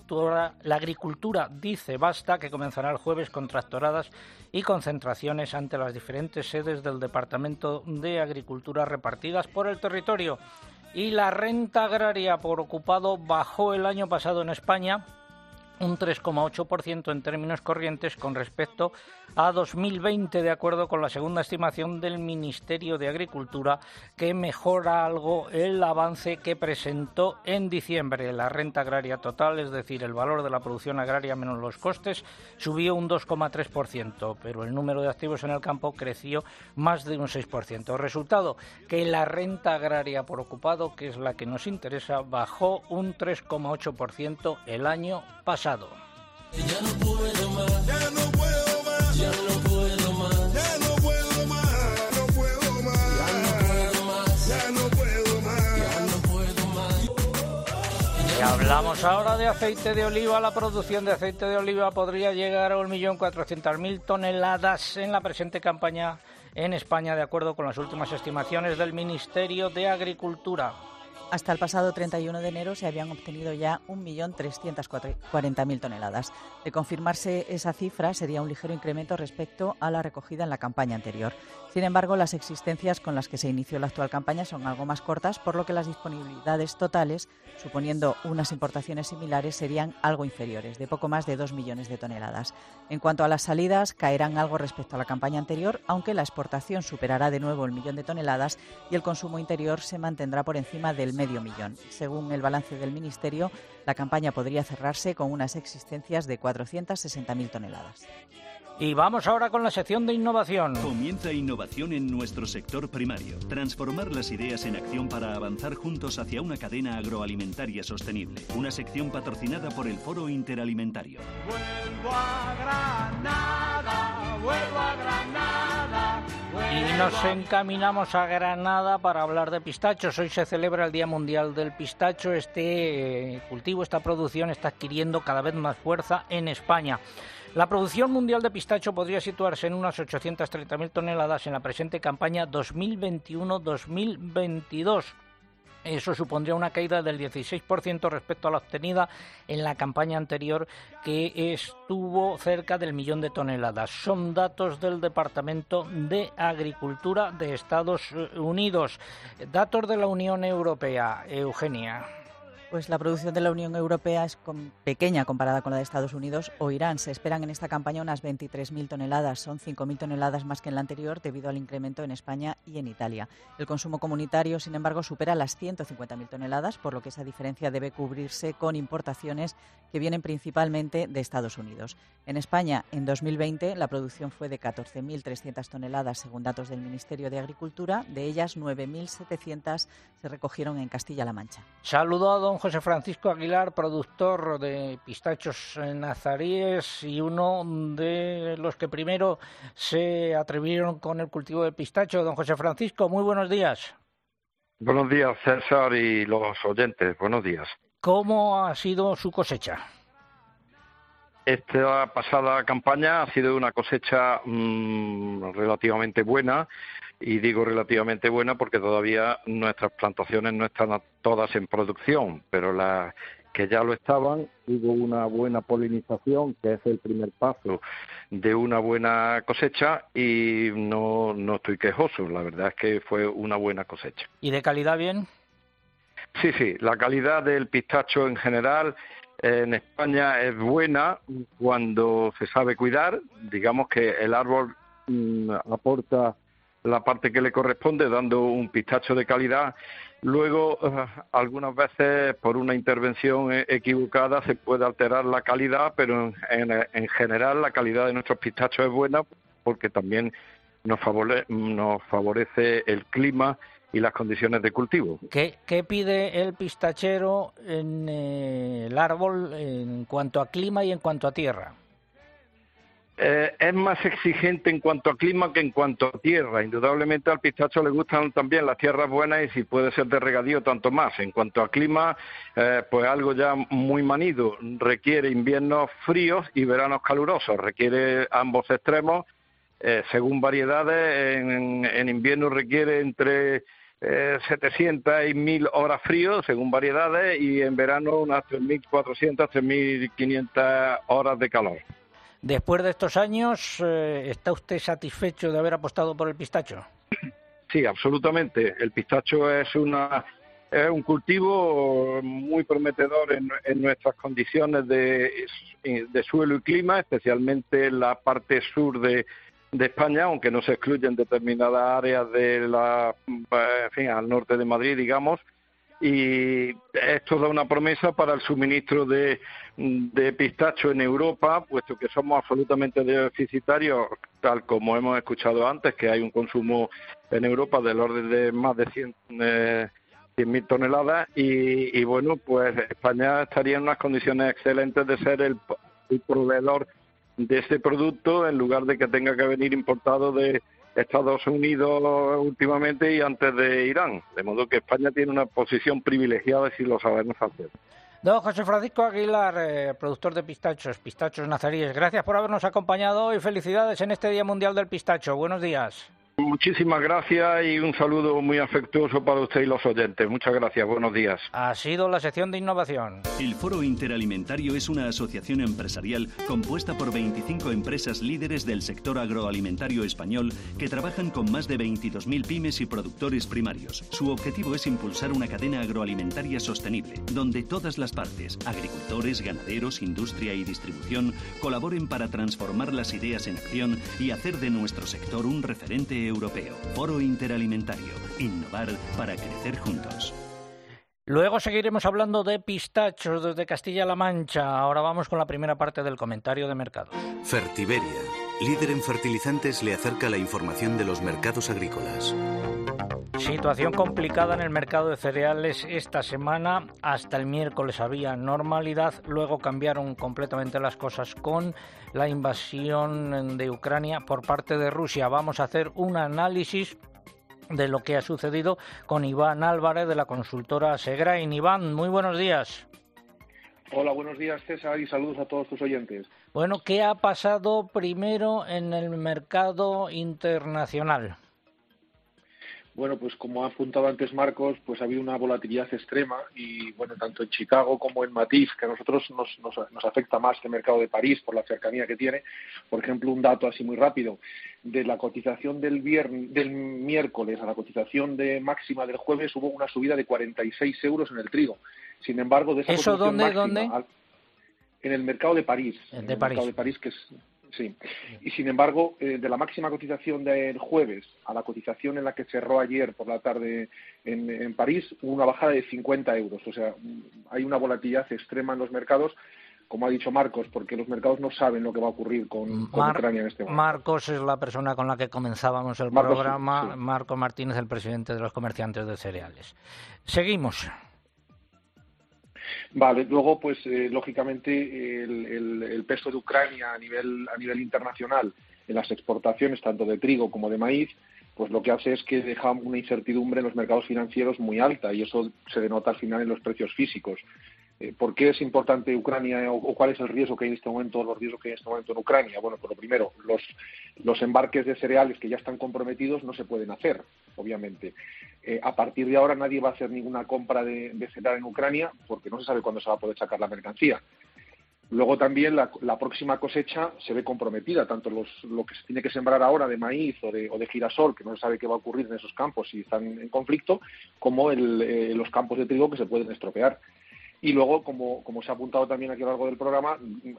agricultura dice basta, que comenzará el jueves con tractoradas y concentraciones ante las diferentes sedes del Departamento de Agricultura repartidas por el territorio. Y la renta agraria por ocupado bajó el año pasado en España un 3,8% en términos corrientes con respecto a 2020, de acuerdo con la segunda estimación del Ministerio de Agricultura, que mejora algo el avance que presentó en diciembre. La renta agraria total, es decir, el valor de la producción agraria menos los costes, subió un 2,3%, pero el número de activos en el campo creció más de un 6%. Resultado, que la renta agraria por ocupado, que es la que nos interesa, bajó un 3,8% el año pasado. Ya no puedo más, ya no puedo más, ya no puedo más, ya no puedo más, no puedo más, ya no puedo más, ya no puedo más, ya no puedo más. Y hablamos ahora de aceite de oliva. La producción de aceite de oliva podría llegar a 1.400.000 toneladas en la presente campaña en España, de acuerdo con las últimas estimaciones del Ministerio de Agricultura. Hasta el pasado 31 de enero se habían obtenido ya 1.340.000 toneladas. De confirmarse esa cifra, sería un ligero incremento respecto a la recogida en la campaña anterior. Sin embargo, las existencias con las que se inició la actual campaña son algo más cortas, por lo que las disponibilidades totales, suponiendo unas importaciones similares, serían algo inferiores, de poco más de 2 millones de toneladas. En cuanto a las salidas, caerán algo respecto a la campaña anterior, aunque la exportación superará de nuevo el 1.000.000 de toneladas y el consumo interior se mantendrá por encima del 500.000. Según el balance del Ministerio, la campaña podría cerrarse con unas existencias de 460.000 toneladas. Y vamos ahora con la sección de innovación. Comienza innovación en nuestro sector primario. Transformar las ideas en acción para avanzar juntos hacia una cadena agroalimentaria sostenible. Una sección patrocinada por el Foro Interalimentario. Vuelvo a Granada, vuelvo a Granada. Y nos encaminamos a Granada para hablar de pistachos. Hoy se celebra el Día Mundial del Pistacho. Este cultivo, esta producción está adquiriendo cada vez más fuerza en España. La producción mundial de pistacho podría situarse en unas 830.000 toneladas en la presente campaña 2021-2022. Eso supondría una caída del 16% respecto a la obtenida en la campaña anterior, que estuvo cerca del 1.000.000 de toneladas. Son datos del Departamento de Agricultura de Estados Unidos. Datos de la Unión Europea. Eugenia. Pues la producción de la Unión Europea es pequeña comparada con la de Estados Unidos o Irán. Se esperan en esta campaña unas 23.000 toneladas. Son 5.000 toneladas más que en la anterior debido al incremento en España y en Italia. El consumo comunitario, sin embargo, supera las 150.000 toneladas, por lo que esa diferencia debe cubrirse con importaciones que vienen principalmente de Estados Unidos. En España, en 2020, la producción fue de 14.300 toneladas, según datos del Ministerio de Agricultura. De ellas, 9.700 se recogieron en Castilla-La Mancha. Saludo a don José Francisco Aguilar, productor de pistachos nazaríes y uno de los que primero se atrevieron con el cultivo del pistacho. Don José Francisco, muy buenos días. Buenos días, César, y los oyentes. Buenos días. ¿Cómo ha sido su cosecha? Esta pasada campaña ha sido una cosecha relativamente buena. Y digo relativamente buena porque todavía nuestras plantaciones no están todas en producción, pero las que ya lo estaban, hubo una buena polinización, que es el primer paso de una buena cosecha, y no estoy quejoso. La verdad es que fue una buena cosecha. ¿Y de calidad bien? Sí, la calidad del pistacho en general en España es buena cuando se sabe cuidar. Digamos que el árbol aporta la parte que le corresponde, dando un pistacho de calidad. Luego, algunas veces, por una intervención equivocada, se puede alterar la calidad, pero en general la calidad de nuestros pistachos es buena porque también nos favorece el clima y las condiciones de cultivo. ¿Qué pide el pistachero en el árbol en cuanto a clima y en cuanto a tierra? Es más exigente en cuanto a clima que en cuanto a tierra. Indudablemente al pistacho le gustan también las tierras buenas y si puede ser de regadío tanto más. En cuanto a clima, pues algo ya muy manido. Requiere inviernos fríos y veranos calurosos. Requiere ambos extremos. Según variedades, en invierno requiere entre 700 y 1.000 horas frío, según variedades, y en verano unas 3.400, 3.500 horas de calor. Después de estos años, ¿está usted satisfecho de haber apostado por el pistacho? Sí, absolutamente. El pistacho es un cultivo muy prometedor en nuestras condiciones de suelo y clima, especialmente en la parte sur de España, aunque no se excluyen determinadas áreas al norte de Madrid, digamos. Y esto da una promesa para el suministro de pistacho en Europa, puesto que somos absolutamente deficitarios, tal como hemos escuchado antes, que hay un consumo en Europa del orden de más de 100.000 toneladas y bueno, pues España estaría en unas condiciones excelentes de ser el proveedor de este producto, en lugar de que tenga que venir importado de Estados Unidos últimamente y antes de Irán. De modo que España tiene una posición privilegiada si lo sabemos hacer. Don José Francisco Aguilar, productor de pistachos nazaríes, gracias por habernos acompañado y felicidades en este Día Mundial del Pistacho. Buenos días. Muchísimas gracias y un saludo muy afectuoso para usted y los oyentes. Muchas gracias, buenos días. Ha sido la sección de innovación. El Foro Interalimentario es una asociación empresarial compuesta por 25 empresas líderes del sector agroalimentario español que trabajan con más de 22.000 pymes y productores primarios. Su objetivo es impulsar una cadena agroalimentaria sostenible, donde todas las partes, agricultores, ganaderos, industria y distribución, colaboren para transformar las ideas en acción y hacer de nuestro sector un referente europeo. Foro Interalimentario. Innovar para crecer juntos. Luego seguiremos hablando de pistachos desde Castilla-La Mancha. Ahora vamos con la primera parte del comentario de mercados. Fertiberia, líder en fertilizantes, le acerca la información de los mercados agrícolas. Situación complicada en el mercado de cereales esta semana. Hasta el miércoles había normalidad, luego cambiaron completamente las cosas con la invasión de Ucrania por parte de Rusia. Vamos a hacer un análisis de lo que ha sucedido con Iván Álvarez de la consultora Segrain. Iván, muy buenos días. Hola, buenos días, César, y saludos a todos tus oyentes. Bueno, ¿qué ha pasado primero en el mercado internacional? Bueno, pues como ha apuntado antes Marcos, pues ha habido una volatilidad extrema y, bueno, tanto en Chicago como en Matif, que a nosotros nos afecta más que el mercado de París por la cercanía que tiene. Por ejemplo, un dato así muy rápido, de la cotización del miércoles a la cotización de máxima del jueves hubo una subida de 46 euros en el trigo. Sin embargo, de esa ¿eso cotización dónde? En el mercado de París. Mercado de París, que es... Sí, y sin embargo, de la máxima cotización del jueves a la cotización en la que cerró ayer por la tarde en París, hubo una bajada de 50 euros. O sea, hay una volatilidad extrema en los mercados, como ha dicho Marcos, porque los mercados no saben lo que va a ocurrir con Ucrania en este momento. Marcos es la persona con la que comenzábamos el programa, sí. Marcos Martínez, el presidente de los comerciantes de cereales. Seguimos. Vale, luego, pues lógicamente el peso de Ucrania a nivel internacional en las exportaciones tanto de trigo como de maíz, pues lo que hace es que deja una incertidumbre en los mercados financieros muy alta y eso se denota al final en los precios físicos. ¿Por qué es importante Ucrania o cuál es el riesgo que hay en este momento, los riesgos que hay en este momento en Ucrania? Bueno, pues lo primero, los embarques de cereales que ya están comprometidos no se pueden hacer, obviamente. A partir de ahora nadie va a hacer ninguna compra de cereal en Ucrania porque no se sabe cuándo se va a poder sacar la mercancía. Luego también la próxima cosecha se ve comprometida, tanto lo que se tiene que sembrar ahora de maíz o de girasol, que no se sabe qué va a ocurrir en esos campos si están en conflicto, como los campos de trigo que se pueden estropear. Y luego, como se ha apuntado también aquí a lo largo del programa,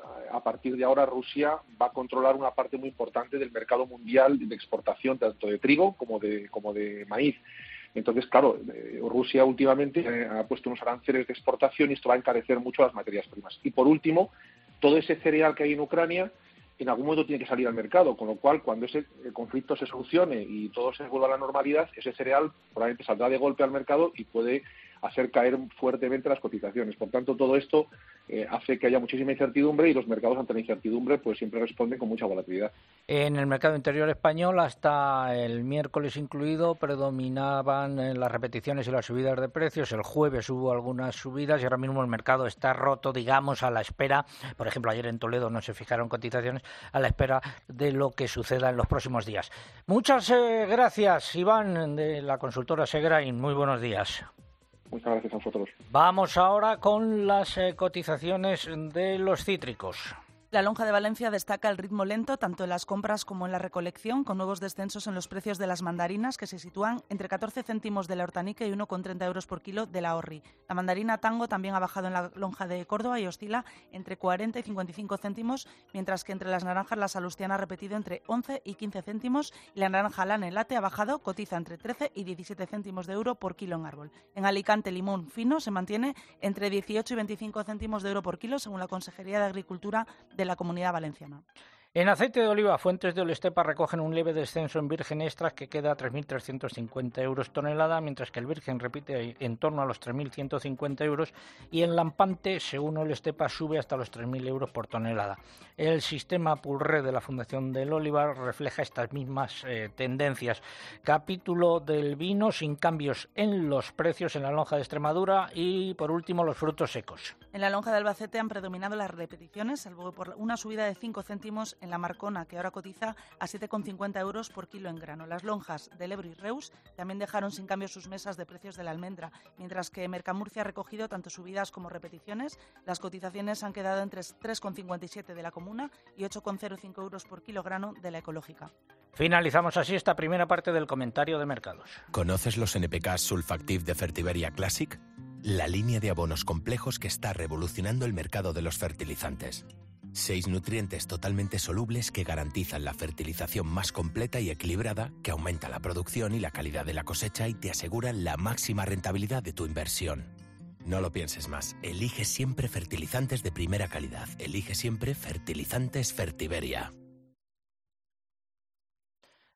a partir de ahora Rusia va a controlar una parte muy importante del mercado mundial de exportación, tanto de trigo como de maíz. Entonces, claro, Rusia últimamente ha puesto unos aranceles de exportación y esto va a encarecer mucho las materias primas. Y por último, todo ese cereal que hay en Ucrania en algún momento tiene que salir al mercado, con lo cual cuando ese conflicto se solucione y todo se vuelva a la normalidad, ese cereal probablemente saldrá de golpe al mercado y puede hacer caer fuertemente las cotizaciones. Por tanto, todo esto hace que haya muchísima incertidumbre y los mercados ante la incertidumbre pues siempre responden con mucha volatilidad. En el mercado interior español, hasta el miércoles incluido, predominaban las repeticiones y las subidas de precios. El jueves hubo algunas subidas y ahora mismo el mercado está roto, digamos, a la espera. Por ejemplo, ayer en Toledo no se fijaron cotizaciones, a la espera de lo que suceda en los próximos días. Muchas gracias, Iván, de la consultora Segrain. Muy buenos días. Muchas gracias a vosotros. Vamos ahora con las cotizaciones de los cítricos. La lonja de Valencia destaca el ritmo lento tanto en las compras como en la recolección, con nuevos descensos en los precios de las mandarinas que se sitúan entre 14 céntimos de la hortanique y 1,30 euros por kilo de la orri. La mandarina tango también ha bajado en la lonja de Córdoba y oscila entre 40 y 55 céntimos, mientras que entre las naranjas la salustiana ha repetido entre 11 y 15 céntimos y la naranja Lane Late ha bajado, cotiza entre 13 y 17 céntimos de euro por kilo en árbol. En Alicante, limón fino se mantiene entre 18 y 25 céntimos de euro por kilo, según la Consejería de Agricultura de la Comunidad Valenciana. En aceite de oliva, Fuentes de Olestepa recogen un leve descenso en virgen extra que queda a 3.350 euros tonelada, mientras que el virgen repite en torno a los 3.150 euros y en lampante, según Olestepa, sube hasta los 3.000 euros por tonelada. El sistema Pulré de la Fundación del Olivar refleja estas mismas tendencias. Capítulo del vino sin cambios en los precios en la lonja de Extremadura y, por último, los frutos secos. En la lonja de Albacete han predominado las repeticiones, salvo por una subida de 5 céntimos en la Marcona, que ahora cotiza a 7,50 euros por kilo en grano. Las lonjas del Ebro y Reus también dejaron sin cambio sus mesas de precios de la almendra, mientras que Mercamurcia ha recogido tanto subidas como repeticiones. Las cotizaciones han quedado entre 3,57 de la comuna y 8,05 euros por kilo grano de la ecológica. Finalizamos así esta primera parte del comentario de mercados. ¿Conoces los NPK Sulfactive de Fertiberia Classic? La línea de abonos complejos que está revolucionando el mercado de los fertilizantes. 6 nutrientes totalmente solubles que garantizan la fertilización más completa y equilibrada, que aumenta la producción y la calidad de la cosecha y te aseguran la máxima rentabilidad de tu inversión. No lo pienses más. Elige siempre fertilizantes de primera calidad. Elige siempre fertilizantes Fertiberia.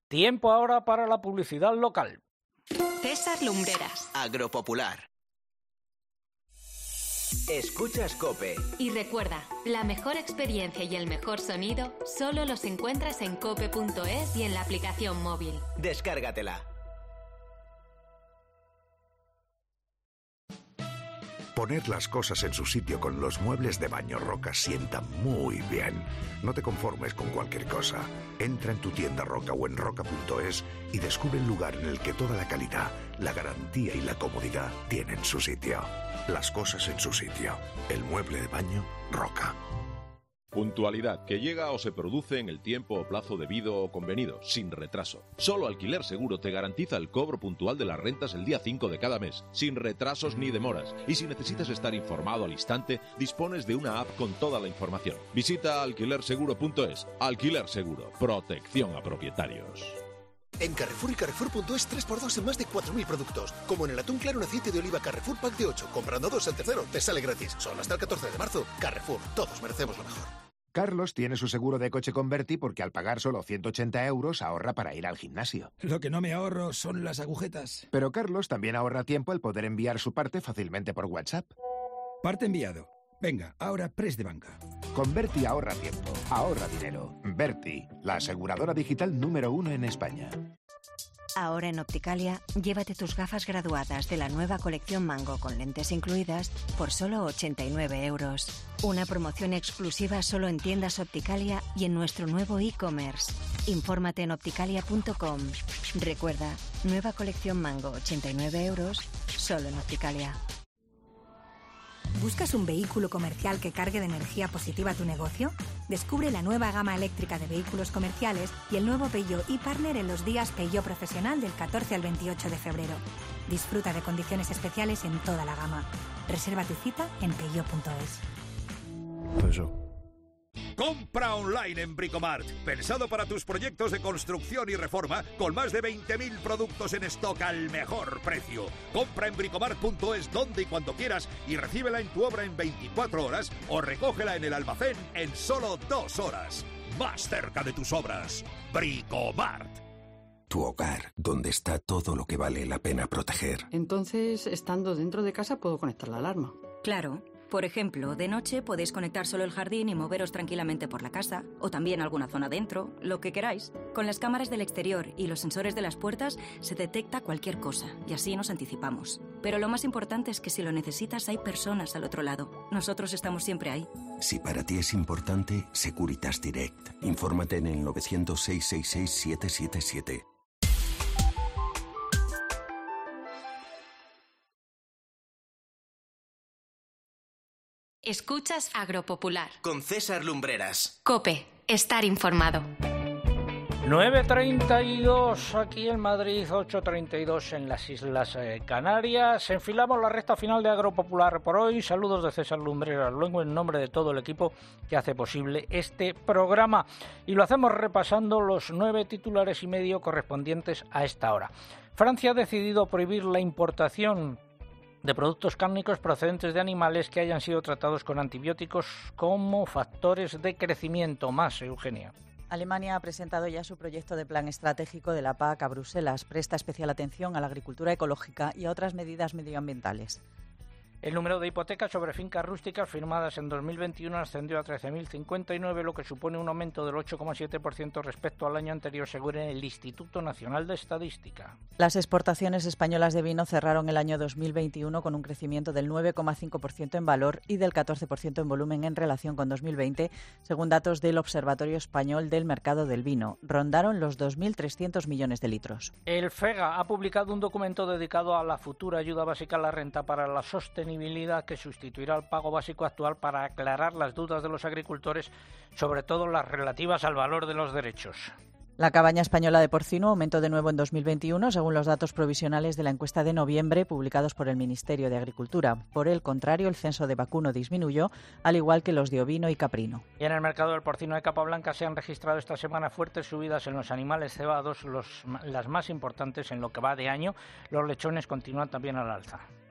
Tiempo ahora para la publicidad local. César Lumbreras. Agropopular. Escuchas COPE. Y recuerda, la mejor experiencia y el mejor sonido solo los encuentras en cope.es y en la aplicación móvil. Descárgatela. Poner las cosas en su sitio con los muebles de baño Roca sienta muy bien. No te conformes con cualquier cosa. Entra en tu tienda Roca o en roca.es y descubre el lugar en el que toda la calidad, la garantía y la comodidad tienen su sitio. Las cosas en su sitio. El mueble de baño Roca. Puntualidad, que llega o se produce en el tiempo o plazo debido o convenido, sin retraso. Solo Alquiler Seguro te garantiza el cobro puntual de las rentas el día 5 de cada mes, sin retrasos ni demoras. Y si necesitas estar informado al instante, dispones de una app con toda la información. Visita alquilerseguro.es. Alquiler Seguro, protección a propietarios. En Carrefour y Carrefour.es 3x2 en más de 4.000 productos. Como en el atún claro en aceite de oliva Carrefour Pack de 8. Comprando 2 el tercero te sale gratis. Solo hasta el 14 de marzo. Carrefour. Todos merecemos lo mejor. Carlos tiene su seguro de coche con Berti porque al pagar solo 180 euros ahorra para ir al gimnasio. Lo que no me ahorro son las agujetas. Pero Carlos también ahorra tiempo al poder enviar su parte fácilmente por WhatsApp. Parte enviado. Venga, ahora press de banca. Con Berti ahorra tiempo, ahorra dinero. Berti, la aseguradora digital número 1 en España. Ahora en Opticalia, llévate tus gafas graduadas de la nueva colección Mango con lentes incluidas por solo 89 euros. Una promoción exclusiva solo en tiendas Opticalia y en nuestro nuevo e-commerce. Infórmate en opticalia.com. Recuerda, nueva colección Mango, 89 euros, solo en Opticalia. ¿Buscas un vehículo comercial que cargue de energía positiva tu negocio? Descubre la nueva gama eléctrica de vehículos comerciales y el nuevo Peugeot e-Partner en los días Peugeot Profesional del 14 al 28 de febrero. Disfruta de condiciones especiales en toda la gama. Reserva tu cita en peugeot.es. Compra online en Bricomart, pensado para tus proyectos de construcción y reforma, con más de 20.000 productos en stock al mejor precio. Compra en bricomart.es donde y cuando quieras y recíbela en tu obra en 24 horas o recógela en el almacén en solo 2 horas. Más cerca de tus obras. Bricomart. Tu hogar, donde está todo lo que vale la pena proteger. Entonces, estando dentro de casa, puedo conectar la alarma. Claro. Por ejemplo, de noche podéis conectar solo el jardín y moveros tranquilamente por la casa, o también alguna zona dentro, lo que queráis. Con las cámaras del exterior y los sensores de las puertas se detecta cualquier cosa, y así nos anticipamos. Pero lo más importante es que si lo necesitas hay personas al otro lado. Nosotros estamos siempre ahí. Si para ti es importante, Securitas Direct. Infórmate en el 900-666-777. Escuchas Agropopular. Con César Lumbreras. COPE. Estar informado. 9:32 aquí en Madrid, 8:32 en las Islas Canarias. Enfilamos la recta final de Agropopular por hoy. Saludos de César Lumbreras, luego en nombre de todo el equipo que hace posible este programa. Y lo hacemos repasando los 9 titulares y medio correspondientes a esta hora. Francia ha decidido prohibir la importación de productos cárnicos procedentes de animales que hayan sido tratados con antibióticos como factores de crecimiento. Más, Eugenia. Alemania ha presentado ya su proyecto de plan estratégico de la PAC a Bruselas. Presta especial atención a la agricultura ecológica y a otras medidas medioambientales. El número de hipotecas sobre fincas rústicas firmadas en 2021 ascendió a 13.059, lo que supone un aumento del 8,7% respecto al año anterior, según el Instituto Nacional de Estadística. Las exportaciones españolas de vino cerraron el año 2021 con un crecimiento del 9,5% en valor y del 14% en volumen en relación con 2020, según datos del Observatorio Español del Mercado del Vino. Rondaron los 2.300 millones de litros. El FEGA ha publicado un documento dedicado a la futura ayuda básica a la renta para la sostenibilidad que sustituirá al pago básico actual para aclarar las dudas de los agricultores, sobre todo las relativas al valor de los derechos. La cabaña española de porcino aumentó de nuevo en 2021, según los datos provisionales de la encuesta de noviembre publicados por el Ministerio de Agricultura. Por el contrario, el censo de vacuno disminuyó, al igual que los de ovino y caprino. Y en el mercado del porcino de capa blanca se han registrado esta semana fuertes subidas en los animales cebados, las más importantes en lo que va de año. Los lechones continúan también al alza.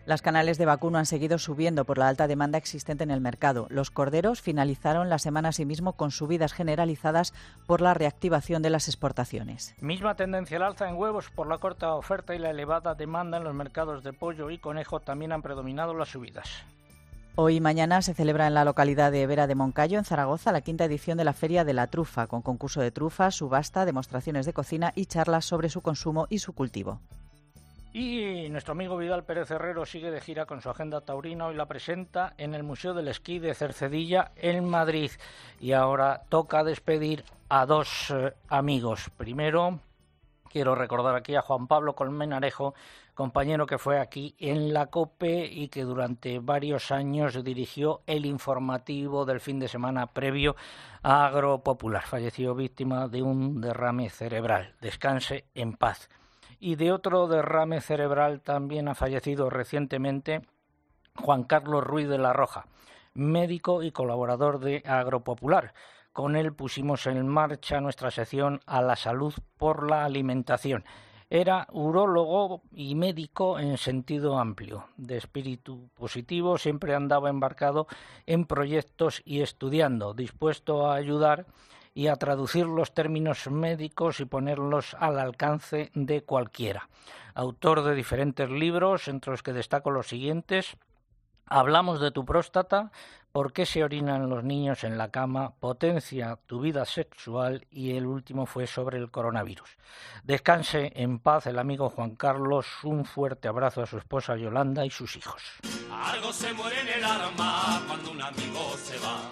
Las canales de vacuno han seguido subiendo por la alta demanda existente en el mercado. Los corderos finalizaron la semana asimismo con subidas generalizadas por la reactivación de las exportaciones. Misma tendencia al alza en huevos por la corta oferta y la elevada demanda en los mercados de pollo y conejo también han predominado las subidas. Hoy y mañana se celebra en la localidad de Vera de Moncayo, en Zaragoza, la 5ª edición de la Feria de la Trufa, con concurso de trufas, subasta, demostraciones de cocina y charlas sobre su consumo y su cultivo. Y nuestro amigo Vidal Pérez Herrero sigue de gira con su agenda taurina. Hoy la presenta en el Museo del Esquí de Cercedilla, en Madrid. Y ahora toca despedir a dos amigos. Primero, quiero recordar aquí a Juan Pablo Colmenarejo, compañero que fue aquí en la COPE y que durante varios años dirigió el informativo del fin de semana previo a Agropopular. Falleció víctima de un derrame cerebral. Descanse en paz. Y de otro derrame cerebral también ha fallecido recientemente Juan Carlos Ruiz de la Roja, médico y colaborador de Agropopular. Con él pusimos en marcha nuestra sección A la salud por la alimentación. Era urólogo y médico en sentido amplio, de espíritu positivo, siempre andaba embarcado en proyectos y estudiando, dispuesto a ayudar y a traducir los términos médicos y ponerlos al alcance de cualquiera. Autor de diferentes libros, entre los que destaco los siguientes: Hablamos de tu próstata, ¿por qué se orinan los niños en la cama?, Potencia tu vida sexual, y el último fue sobre el coronavirus. Descanse en paz el amigo Juan Carlos, un fuerte abrazo a su esposa Yolanda y sus hijos. Algo se muere en el alma cuando un amigo se va.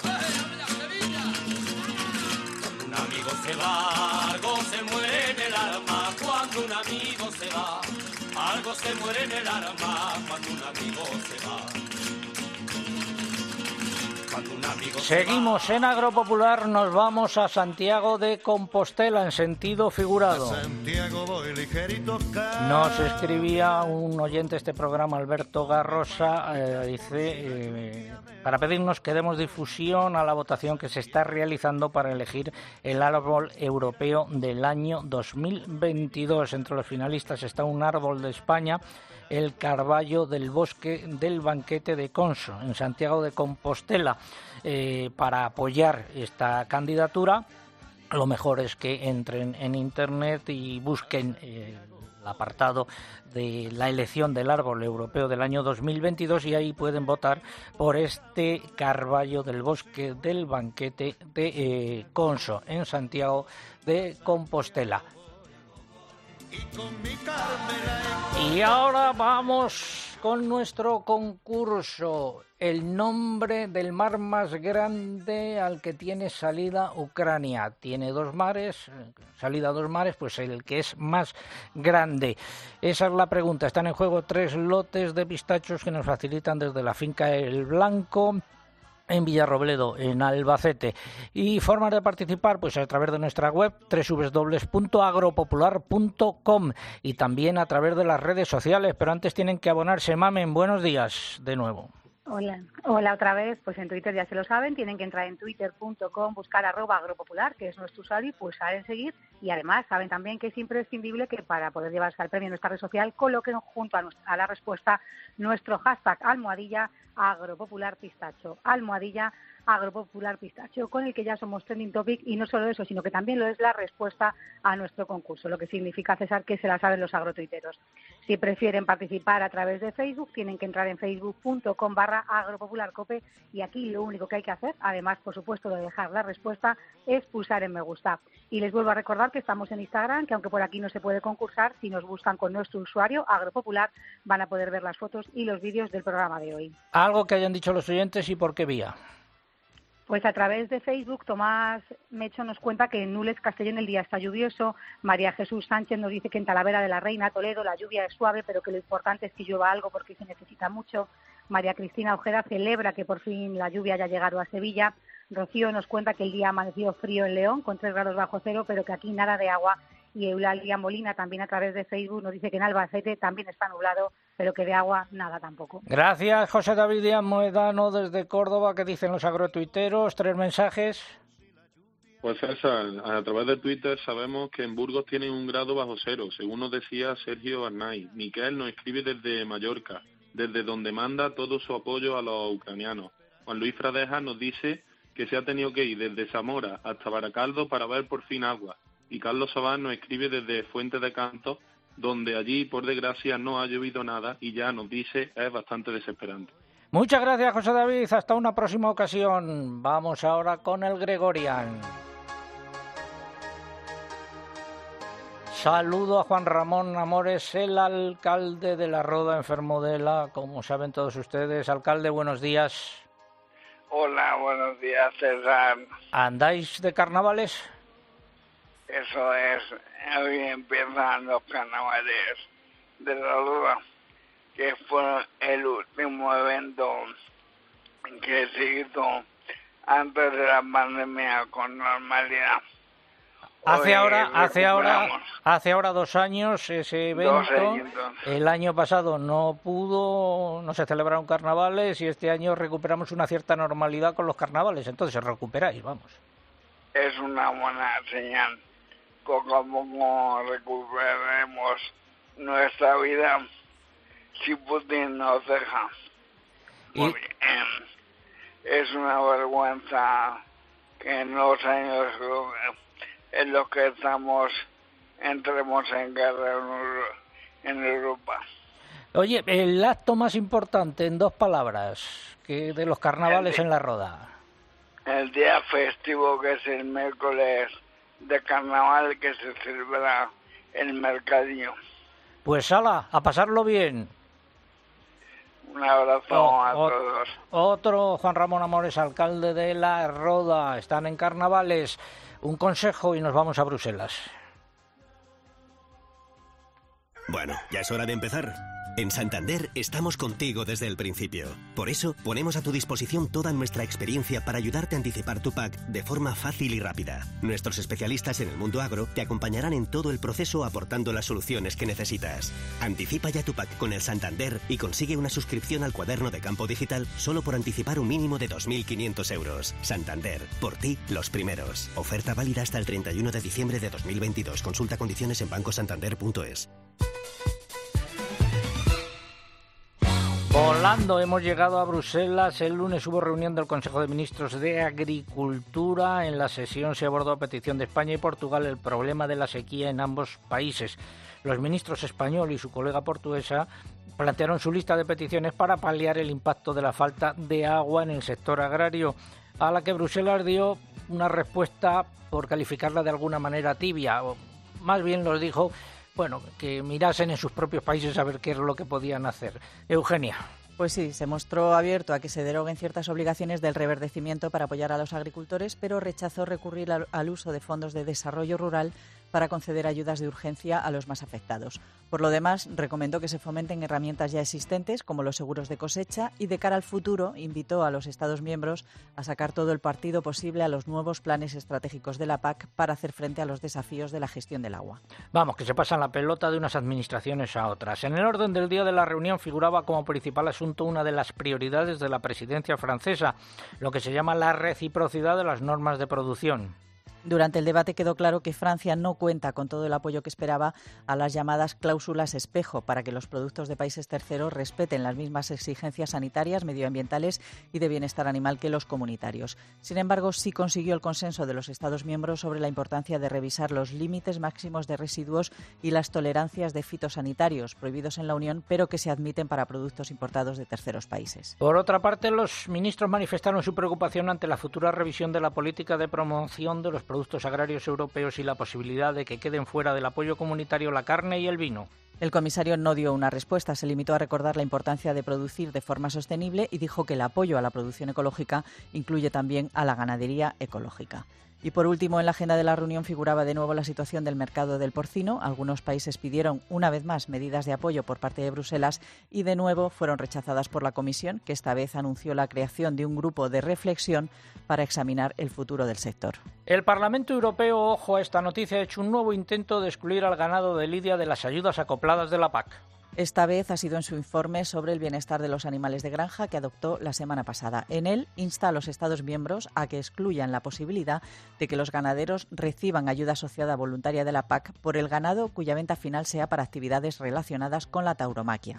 Un amigo se va, algo se muere en el alma cuando un amigo se va. Algo se muere en el alma cuando un amigo se va. Seguimos en Agropopular, nos vamos a Santiago de Compostela en sentido figurado. Nos escribía un oyente de este programa, Alberto Garrosa, dice, para pedirnos que demos difusión a la votación que se está realizando para elegir el árbol europeo del año 2022. Entre los finalistas está un árbol de España, el carballo del bosque del Banquete de Conso, en Santiago de Compostela. Para apoyar esta candidatura, lo mejor es que entren en Internet y busquen el apartado de la elección del árbol europeo del año 2022 y ahí pueden votar por este carballo del bosque del Banquete de Conso, en Santiago de Compostela. Y ahora vamos con nuestro concurso. El nombre del mar más grande al que tiene salida Ucrania. Tiene dos mares, salida a dos mares, pues el que es más grande. Esa es la pregunta. Están en juego 3 lotes de pistachos que nos facilitan desde la finca El Blanco, en Villarrobledo, en Albacete. Y formas de participar, pues a través de nuestra web www.agropopular.com y también a través de las redes sociales, pero antes tienen que abonarse. Mamen, buenos días de nuevo. Hola otra vez, pues en Twitter ya se lo saben, tienen que entrar en twitter.com, buscar @agropopular, que es nuestro usuario, y pulsar en seguir, y además saben también que es imprescindible que para poder llevarse al premio en nuestra red social coloquen junto a la respuesta nuestro hashtag #agropopularpistacho, #agropopularpistacho, con el que ya somos trending topic, y no solo eso, sino que también lo es la respuesta a nuestro concurso, lo que significa, César, que se la saben los agrotuiteros. Si prefieren participar a través de Facebook, tienen que entrar en facebook.com/agropopularcope, y aquí lo único que hay que hacer, además, por supuesto, de dejar la respuesta, es pulsar en me gusta. Y les vuelvo a recordar que estamos en Instagram, que aunque por aquí no se puede concursar, si nos buscan con nuestro usuario Agropopular, van a poder ver las fotos y los vídeos del programa de hoy. Algo que hayan dicho los oyentes y por qué vía. Pues a través de Facebook, Tomás Mecho nos cuenta que en Nules, Castellón, el día está lluvioso. María Jesús Sánchez nos dice que en Talavera de la Reina, Toledo, la lluvia es suave, pero que lo importante es que llueva algo porque se necesita mucho. María Cristina Ojeda celebra que por fin la lluvia haya llegado a Sevilla. Rocío nos cuenta que el día amaneció frío en León, con 3 grados bajo cero, pero que aquí nada de agua. Y Eulalia Molina, también a través de Facebook, nos dice que en Albacete también está nublado, pero que de agua nada tampoco. Gracias, José David Díaz Moedano, desde Córdoba. ¿Qué dicen los agrotuiteros? 3 mensajes. Pues César, a través de Twitter sabemos que en Burgos tienen 1 grado bajo cero, según nos decía Sergio Arnaiz. Miquel nos escribe desde Mallorca. desde donde manda todo su apoyo a los ucranianos. Juan Luis Fradeja nos dice que se ha tenido que ir desde Zamora hasta Baracaldo para ver por fin agua. Y Carlos Sabán nos escribe desde Fuente de Canto, donde allí, por desgracia, no ha llovido nada y ya nos dice es bastante desesperante. Muchas gracias, José David. Hasta una próxima ocasión. Vamos ahora con el Gregorian. Saludo a Juan Ramón Amores, el alcalde de La Roda, enfermo de ELA, como saben todos ustedes. Alcalde, buenos días. Hola, buenos días, César. ¿Andáis de carnavales? Eso es, hoy empiezan los carnavales de La Roda, que fue el último evento que se hizo antes de la pandemia con normalidad. Hace ahora 2 años ese evento. El año pasado no se celebraron carnavales y este año recuperamos una cierta normalidad con los carnavales. Entonces recuperáis, vamos. Es una buena señal. Poco a poco recuperaremos nuestra vida si Putin nos deja. Es una vergüenza que en los años en los que entremos en guerra en Europa. Oye, el acto más importante, en 2 palabras, que de los carnavales en La Roda. El día festivo, que es el miércoles de carnaval, que se celebra el mercadillo. Pues ala, a pasarlo bien. Un abrazo a todos. Otro Juan Ramón Amores, alcalde de La Roda. Están en carnavales. Un consejo y nos vamos a Bruselas. Bueno, ya es hora de empezar. En Santander estamos contigo desde el principio. Por eso, ponemos a tu disposición toda nuestra experiencia para ayudarte a anticipar tu PAC de forma fácil y rápida. Nuestros especialistas en el mundo agro te acompañarán en todo el proceso aportando las soluciones que necesitas. Anticipa ya tu PAC con el Santander y consigue una suscripción al cuaderno de campo digital solo por anticipar un mínimo de 2.500 euros. Santander, por ti, los primeros. Oferta válida hasta el 31 de diciembre de 2022. Consulta condiciones en bancosantander.es. Volando, hemos llegado a Bruselas. El lunes hubo reunión del Consejo de Ministros de Agricultura. En la sesión se abordó a petición de España y Portugal el problema de la sequía en ambos países. Los ministros español y su colega portuguesa plantearon su lista de peticiones para paliar el impacto de la falta de agua en el sector agrario, a la que Bruselas dio una respuesta, por calificarla de alguna manera, tibia, o más bien los dijo que mirasen en sus propios países a ver qué es lo que podían hacer. Eugenia. Pues sí, se mostró abierto a que se deroguen ciertas obligaciones del reverdecimiento para apoyar a los agricultores, pero rechazó recurrir al uso de fondos de desarrollo rural para conceder ayudas de urgencia a los más afectados. Por lo demás, recomendó que se fomenten herramientas ya existentes, como los seguros de cosecha, y de cara al futuro invitó a los Estados miembros a sacar todo el partido posible a los nuevos planes estratégicos de la PAC para hacer frente a los desafíos de la gestión del agua. Vamos, que se pasan la pelota de unas administraciones a otras. En el orden del día de la reunión figuraba como principal asunto una de las prioridades de la presidencia francesa, lo que se llama la reciprocidad de las normas de producción. Durante el debate quedó claro que Francia no cuenta con todo el apoyo que esperaba a las llamadas cláusulas espejo para que los productos de países terceros respeten las mismas exigencias sanitarias, medioambientales y de bienestar animal que los comunitarios. Sin embargo, sí consiguió el consenso de los Estados miembros sobre la importancia de revisar los límites máximos de residuos y las tolerancias de fitosanitarios prohibidos en la Unión, pero que se admiten para productos importados de terceros países. Por otra parte, los ministros manifestaron su preocupación ante la futura revisión de la política de promoción de los productos agrarios europeos y la posibilidad de que queden fuera del apoyo comunitario la carne y el vino. El comisario no dio una respuesta, se limitó a recordar la importancia de producir de forma sostenible y dijo que el apoyo a la producción ecológica incluye también a la ganadería ecológica. Y por último, en la agenda de la reunión figuraba de nuevo la situación del mercado del porcino. Algunos países pidieron una vez más medidas de apoyo por parte de Bruselas y de nuevo fueron rechazadas por la Comisión, que esta vez anunció la creación de un grupo de reflexión para examinar el futuro del sector. El Parlamento Europeo, ojo a esta noticia, ha hecho un nuevo intento de excluir al ganado de lidia de las ayudas acopladas de la PAC. Esta vez ha sido en su informe sobre el bienestar de los animales de granja que adoptó la semana pasada. En él insta a los Estados miembros a que excluyan la posibilidad de que los ganaderos reciban ayuda asociada voluntaria de la PAC por el ganado cuya venta final sea para actividades relacionadas con la tauromaquia.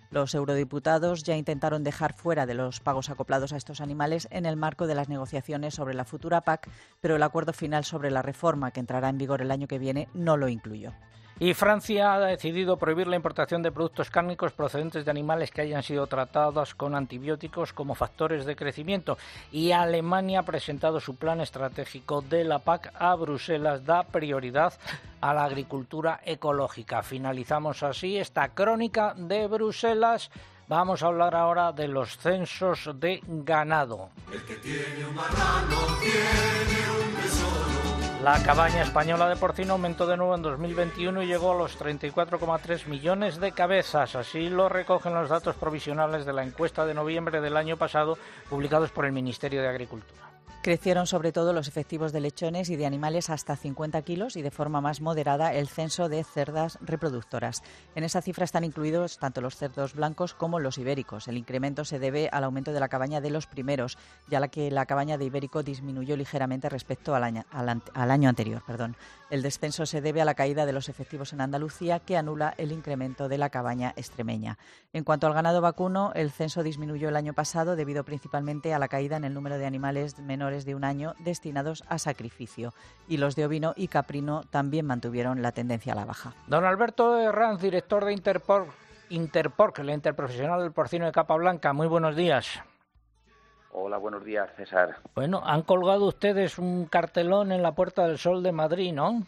Los eurodiputados ya intentaron dejar fuera de los pagos acoplados a estos animales en el marco de las negociaciones sobre la futura PAC, pero el acuerdo final sobre la reforma que entrará en vigor el año que viene no lo incluyó. Y Francia ha decidido prohibir la importación de productos cárnicos procedentes de animales que hayan sido tratados con antibióticos como factores de crecimiento. Y Alemania ha presentado su plan estratégico de la PAC a Bruselas. Da prioridad a la agricultura ecológica. Finalizamos así esta crónica de Bruselas. Vamos a hablar ahora de los censos de ganado. El que tiene un marrano tiene un tesoro. La cabaña española de porcino aumentó de nuevo en 2021 y llegó a los 34,3 millones de cabezas. Así lo recogen los datos provisionales de la encuesta de noviembre del año pasado, publicados por el Ministerio de Agricultura. Crecieron sobre todo los efectivos de lechones y de animales hasta 50 kilos y de forma más moderada el censo de cerdas reproductoras. En esa cifra están incluidos tanto los cerdos blancos como los ibéricos. El incremento se debe al aumento de la cabaña de los primeros, ya que la cabaña de ibérico disminuyó ligeramente respecto al año anterior. El descenso se debe a la caída de los efectivos en Andalucía, que anula el incremento de la cabaña extremeña. En cuanto al ganado vacuno, el censo disminuyó el año pasado debido principalmente a la caída en el número de animales menores de un año destinados a sacrificio, y los de ovino y caprino también mantuvieron la tendencia a la baja. Don Alberto Herranz, director de Interporc, la interprofesional del porcino de capa blanca. Muy buenos días. Hola, buenos días, César. Bueno, han colgado ustedes un cartelón en la Puerta del Sol de Madrid, ¿no?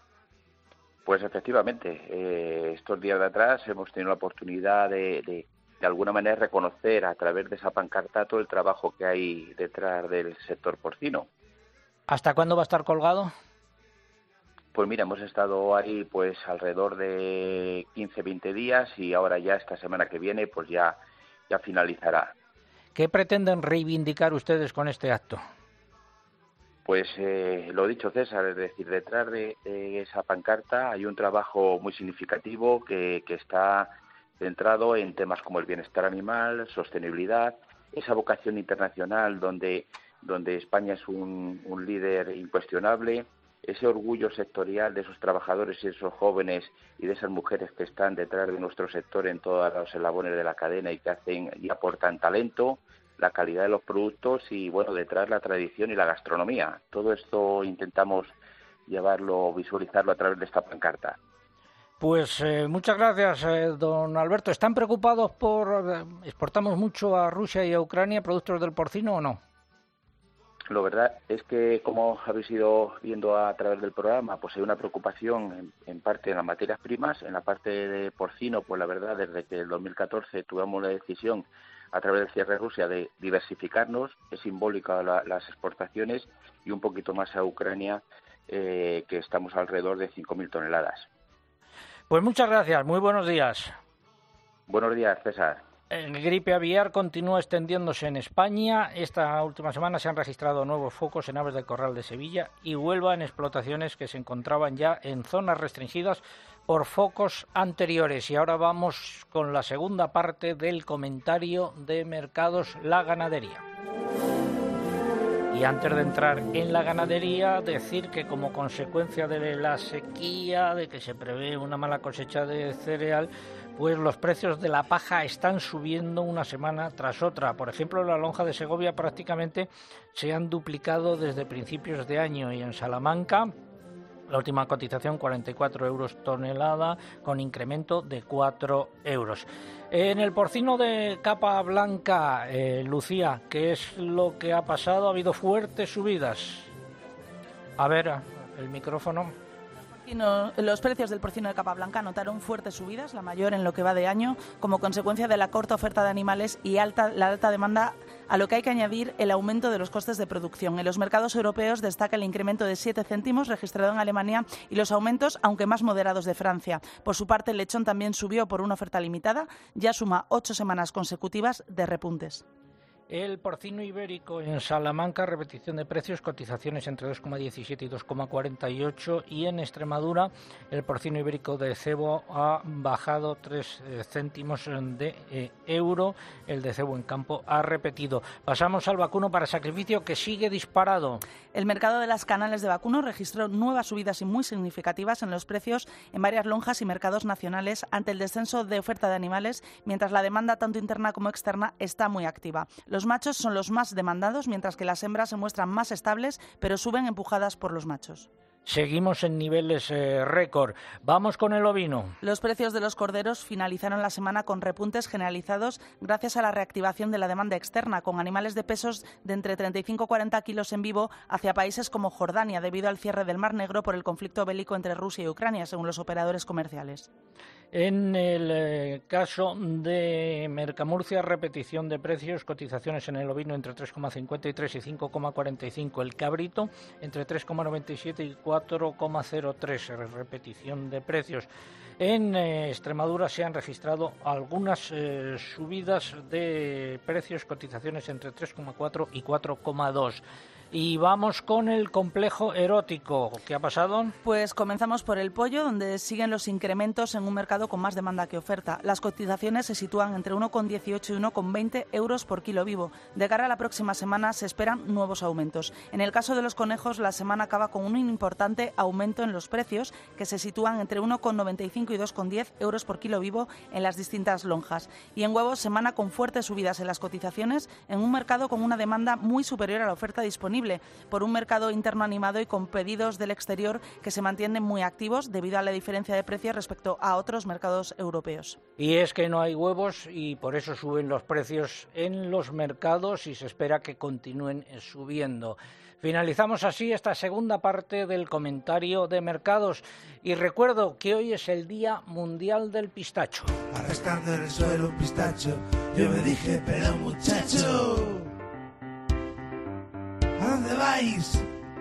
Pues efectivamente, estos días de atrás hemos tenido la oportunidad de alguna manera reconocer a través de esa pancarta todo el trabajo que hay detrás del sector porcino. ¿Hasta cuándo va a estar colgado? Pues mira, hemos estado ahí pues alrededor de 15-20 días y ahora ya esta semana que viene pues ya finalizará. ¿Qué pretenden reivindicar ustedes con este acto? Pues lo dicho, César, es decir, detrás de esa pancarta hay un trabajo muy significativo que está centrado en temas como el bienestar animal, sostenibilidad, esa vocación internacional donde España es un líder incuestionable, ese orgullo sectorial de esos trabajadores y esos jóvenes y de esas mujeres que están detrás de nuestro sector en todos los eslabones de la cadena y que hacen y aportan talento, la calidad de los productos y, bueno, detrás la tradición y la gastronomía. Todo esto intentamos visualizarlo a través de esta pancarta. Pues muchas gracias, don Alberto. ¿Están preocupados exportamos mucho a Rusia y a Ucrania productos del porcino o no? La verdad es que, como habéis ido viendo a través del programa, pues hay una preocupación en parte en las materias primas. En la parte de porcino, pues la verdad, desde que el 2014 tuvimos la decisión a través del cierre de Rusia de diversificarnos, es simbólica las exportaciones y un poquito más a Ucrania, que estamos alrededor de 5.000 toneladas. Pues muchas gracias, muy buenos días. Buenos días, César. El gripe aviar continúa extendiéndose en España. Esta última semana se han registrado nuevos focos en aves del Corral de Sevilla y Huelva, en explotaciones que se encontraban ya en zonas restringidas por focos anteriores. Y ahora vamos con la segunda parte del comentario de mercados, la ganadería. Y antes de entrar en la ganadería, decir que como consecuencia de la sequía, de que se prevé una mala cosecha de cereal, pues los precios de la paja están subiendo una semana tras otra. Por ejemplo, en la lonja de Segovia prácticamente se han duplicado desde principios de año, y en Salamanca la última cotización 44 euros tonelada, con incremento de 4 euros. En el porcino de capa blanca, Lucía, ¿qué es lo que ha pasado? Ha habido fuertes subidas. A ver, el micrófono. Los precios del porcino de capa blanca notaron fuertes subidas, la mayor en lo que va de año, como consecuencia de la corta oferta de animales y la alta demanda, a lo que hay que añadir el aumento de los costes de producción. En los mercados europeos destaca el incremento de 7 céntimos registrado en Alemania y los aumentos, aunque más moderados, de Francia. Por su parte, el lechón también subió por una oferta limitada, ya suma 8 semanas consecutivas de repuntes. El porcino ibérico en Salamanca, repetición de precios, cotizaciones entre 2,17 y 2,48, y en Extremadura el porcino ibérico de cebo ha bajado 3 céntimos de euro, el de cebo en campo ha repetido. Pasamos al vacuno para sacrificio, que sigue disparado. El mercado de las canales de vacuno registró nuevas subidas y muy significativas en los precios en varias lonjas y mercados nacionales ante el descenso de oferta de animales, mientras la demanda tanto interna como externa está muy activa. Los machos son los más demandados, mientras que las hembras se muestran más estables, pero suben empujadas por los machos. Seguimos en niveles récord. Vamos con el ovino. Los precios de los corderos finalizaron la semana con repuntes generalizados gracias a la reactivación de la demanda externa, con animales de pesos de entre 35 y 40 kilos en vivo hacia países como Jordania, debido al cierre del Mar Negro por el conflicto bélico entre Rusia y Ucrania, según los operadores comerciales. En el caso de Mercamurcia, repetición de precios, cotizaciones en el ovino entre 3,53 y 5,45, el cabrito entre 3,97 y 4,03, repetición de precios. En Extremadura se han registrado algunas subidas de precios, cotizaciones entre 3,4 y 4,2. Y vamos con el complejo erótico. ¿Qué ha pasado? Pues comenzamos por el pollo, donde siguen los incrementos en un mercado con más demanda que oferta. Las cotizaciones se sitúan entre 1,18 y 1,20 euros por kilo vivo. De cara a la próxima semana se esperan nuevos aumentos. En el caso de los conejos, la semana acaba con un importante aumento en los precios, que se sitúan entre 1,95 y 2,10 euros por kilo vivo en las distintas lonjas. Y en huevos, semana con fuertes subidas en las cotizaciones, en un mercado con una demanda muy superior a la oferta disponible, por un mercado interno animado y con pedidos del exterior que se mantienen muy activos debido a la diferencia de precios respecto a otros mercados europeos. Y es que no hay huevos y por eso suben los precios en los mercados y se espera que continúen subiendo. Finalizamos así esta segunda parte del comentario de mercados y recuerdo que hoy es el Día Mundial del Pistacho. Arrastrando en el suelo un pistacho, yo me dije, pero muchacho, ¿a dónde vais?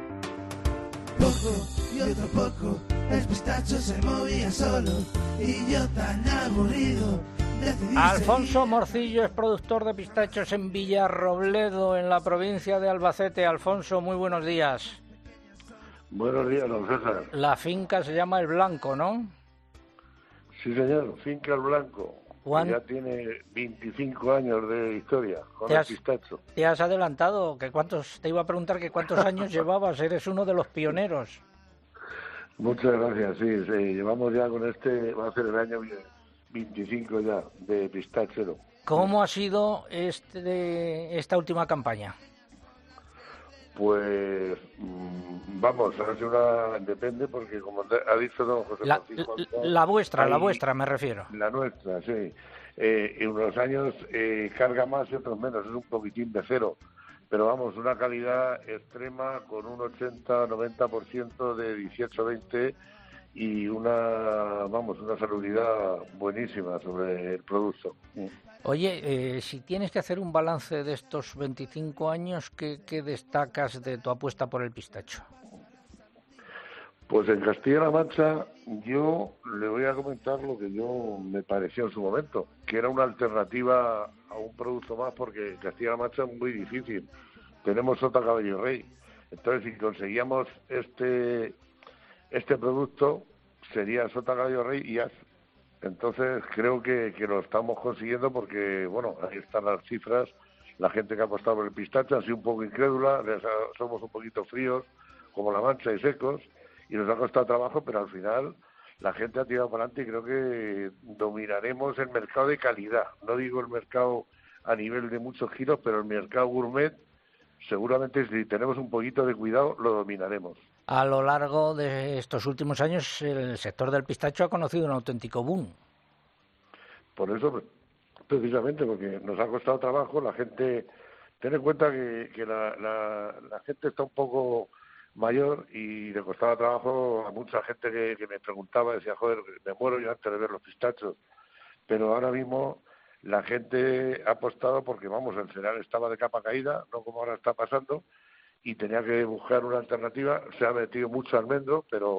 Poco y otro poco, el pistacho se movía solo y yo tan aburrido decidí Alfonso Morcillo es productor de pistachos en Villarrobledo, en la provincia de Albacete. Alfonso, muy buenos días. Buenos días, don César. La finca se llama El Blanco, ¿no? Sí, señor, finca El Blanco. Ya tiene 25 años de historia con el pistacho. ¿Te has adelantado? Te iba a preguntar que cuántos años llevabas. Eres uno de los pioneros. Muchas gracias, sí. Llevamos ya con va a ser el año 25 ya de pistachero. ¿Cómo ha sido esta última campaña? Pues vamos, depende porque como ha dicho don José Francisco, la vuestra me refiero. La nuestra, sí. En unos años carga más y otros menos, es un poquitín de cero. Pero vamos, una calidad extrema con un 80-90% de 18-20 y una salubridad buenísima sobre el producto. Oye, si tienes que hacer un balance de estos 25 años, ¿qué destacas de tu apuesta por el pistacho? Pues en Castilla-La Mancha yo le voy a comentar lo que me pareció en su momento, que era una alternativa a un producto más, porque en Castilla-La Mancha es muy difícil. Tenemos sota, caballo y rey. Entonces, si conseguíamos este producto, sería sota, caballo, rey y as. Entonces creo que lo estamos consiguiendo porque, bueno, ahí están las cifras. La gente que ha apostado por el pistacho ha sido un poco incrédula, somos un poquito fríos, como La Mancha, y secos, y nos ha costado trabajo, pero al final la gente ha tirado para adelante y creo que dominaremos el mercado de calidad. No digo el mercado a nivel de muchos giros, pero el mercado gourmet, seguramente si tenemos un poquito de cuidado, lo dominaremos. A lo largo de estos últimos años, el sector del pistacho ha conocido un auténtico boom. Por eso, precisamente, porque nos ha costado trabajo, la gente... Ten en cuenta que la gente está un poco mayor y le costaba trabajo a mucha gente que me preguntaba, decía, joder, me muero yo antes de ver los pistachos. Pero ahora mismo la gente ha apostado porque, vamos, el cereal estaba de capa caída, no como ahora está pasando, y tenía que buscar una alternativa. Se ha metido mucho almendro, pero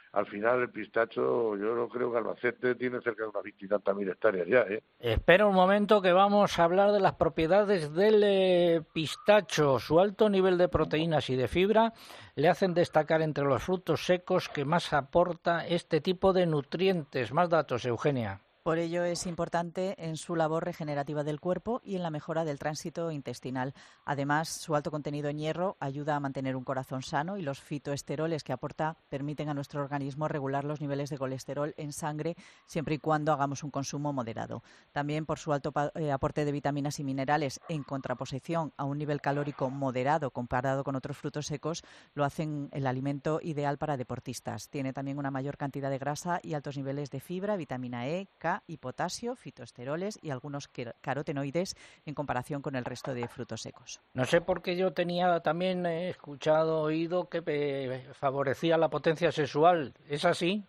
al final el pistacho, yo no creo que Albacete tiene cerca de unas 20 y tantas mil hectáreas ya, ¿eh? Espera un momento que vamos a hablar de las propiedades del pistacho. Su alto nivel de proteínas y de fibra le hacen destacar entre los frutos secos que más aporta este tipo de nutrientes. Más datos, Eugenia. Por ello es importante en su labor regenerativa del cuerpo y en la mejora del tránsito intestinal. Además, su alto contenido en hierro ayuda a mantener un corazón sano y los fitoesteroles que aporta permiten a nuestro organismo regular los niveles de colesterol en sangre siempre y cuando hagamos un consumo moderado. También por su alto aporte de vitaminas y minerales en contraposición a un nivel calórico moderado comparado con otros frutos secos, lo hacen el alimento ideal para deportistas. Tiene también una mayor cantidad de grasa y altos niveles de fibra, vitamina E, K y potasio, fitoesteroles y algunos carotenoides en comparación con el resto de frutos secos. No sé por qué yo tenía también oído que favorecía la potencia sexual. ¿Es así?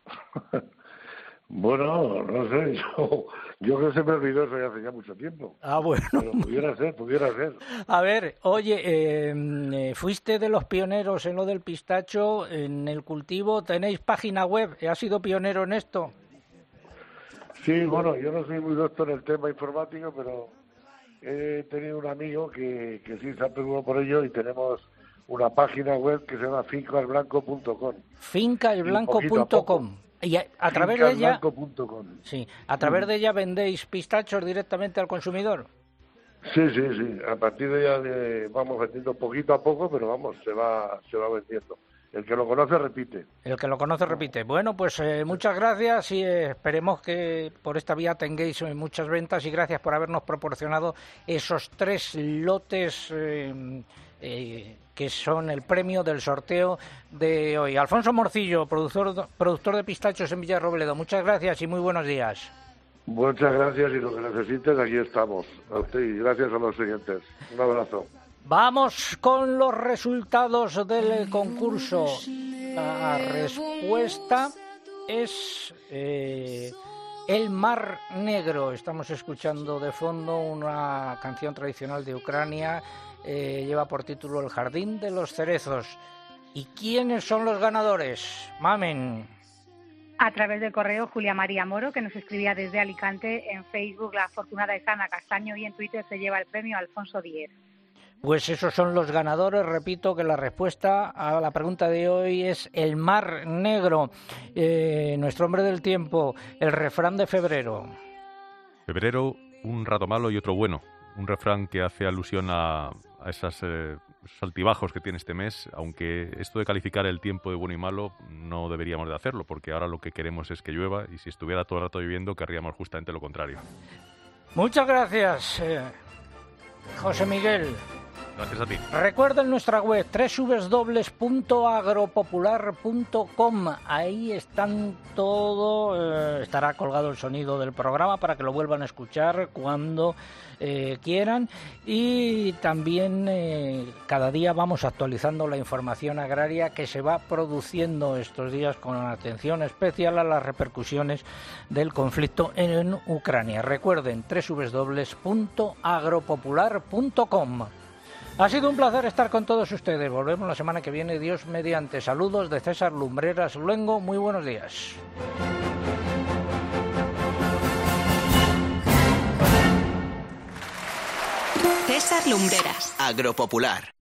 Bueno, no sé, yo creo que se me olvidó eso ya hace ya mucho tiempo. Ah, bueno. Pero pudiera ser. A ver, oye, fuiste de los pioneros en lo del pistacho, en el cultivo, ¿tenéis página web? ¿Has sido pionero en esto? Sí, bueno, yo no soy muy doctor en el tema informático, pero he tenido un amigo que sí se ha preocupado por ello y tenemos una página web que se llama fincasblanco.com. Fincasblanco.com. Y a través de ella, sí, a través de ella vendéis pistachos directamente al consumidor. Sí. A partir de ella vamos vendiendo poquito a poco, pero vamos, se va vendiendo. El que lo conoce repite. El que lo conoce repite. Bueno, pues muchas gracias y esperemos que por esta vía tengáis muchas ventas y gracias por habernos proporcionado esos 3 lotes que son el premio del sorteo de hoy. Alfonso Morcillo, productor de pistachos en Villarrobledo. Muchas gracias y muy buenos días. Muchas gracias y lo que necesites, aquí estamos. A usted y gracias a los siguientes. Un abrazo. Vamos con los resultados del concurso. La respuesta es El Mar Negro. Estamos escuchando de fondo una canción tradicional de Ucrania. Lleva por título El Jardín de los Cerezos. ¿Y quiénes son los ganadores? Mamen. A través del correo Julia María Moro, que nos escribía desde Alicante. En Facebook la afortunada es Ana Castaño y en Twitter se lleva el premio Alfonso Díez. Pues esos son los ganadores. Repito que la respuesta a la pregunta de hoy es El Mar Negro. Nuestro hombre del tiempo, el refrán de febrero. Febrero, un rato malo y otro bueno. Un refrán que hace alusión a esos altibajos que tiene este mes, aunque esto de calificar el tiempo de bueno y malo no deberíamos de hacerlo, porque ahora lo que queremos es que llueva y si estuviera todo el rato lloviendo querríamos justamente lo contrario. Muchas gracias, José Miguel. Gracias a ti. Recuerden nuestra web www.agropopular.com. Ahí están todo, estará colgado el sonido del programa para que lo vuelvan a escuchar cuando quieran y también cada día vamos actualizando la información agraria que se va produciendo estos días con atención especial a las repercusiones del conflicto en Ucrania. Recuerden www.agropopular.com. Ha sido un placer estar con todos ustedes. Volvemos la semana que viene, Dios mediante. Saludos de César Lumbreras Luengo. Muy buenos días. César Lumbreras. Agropopular.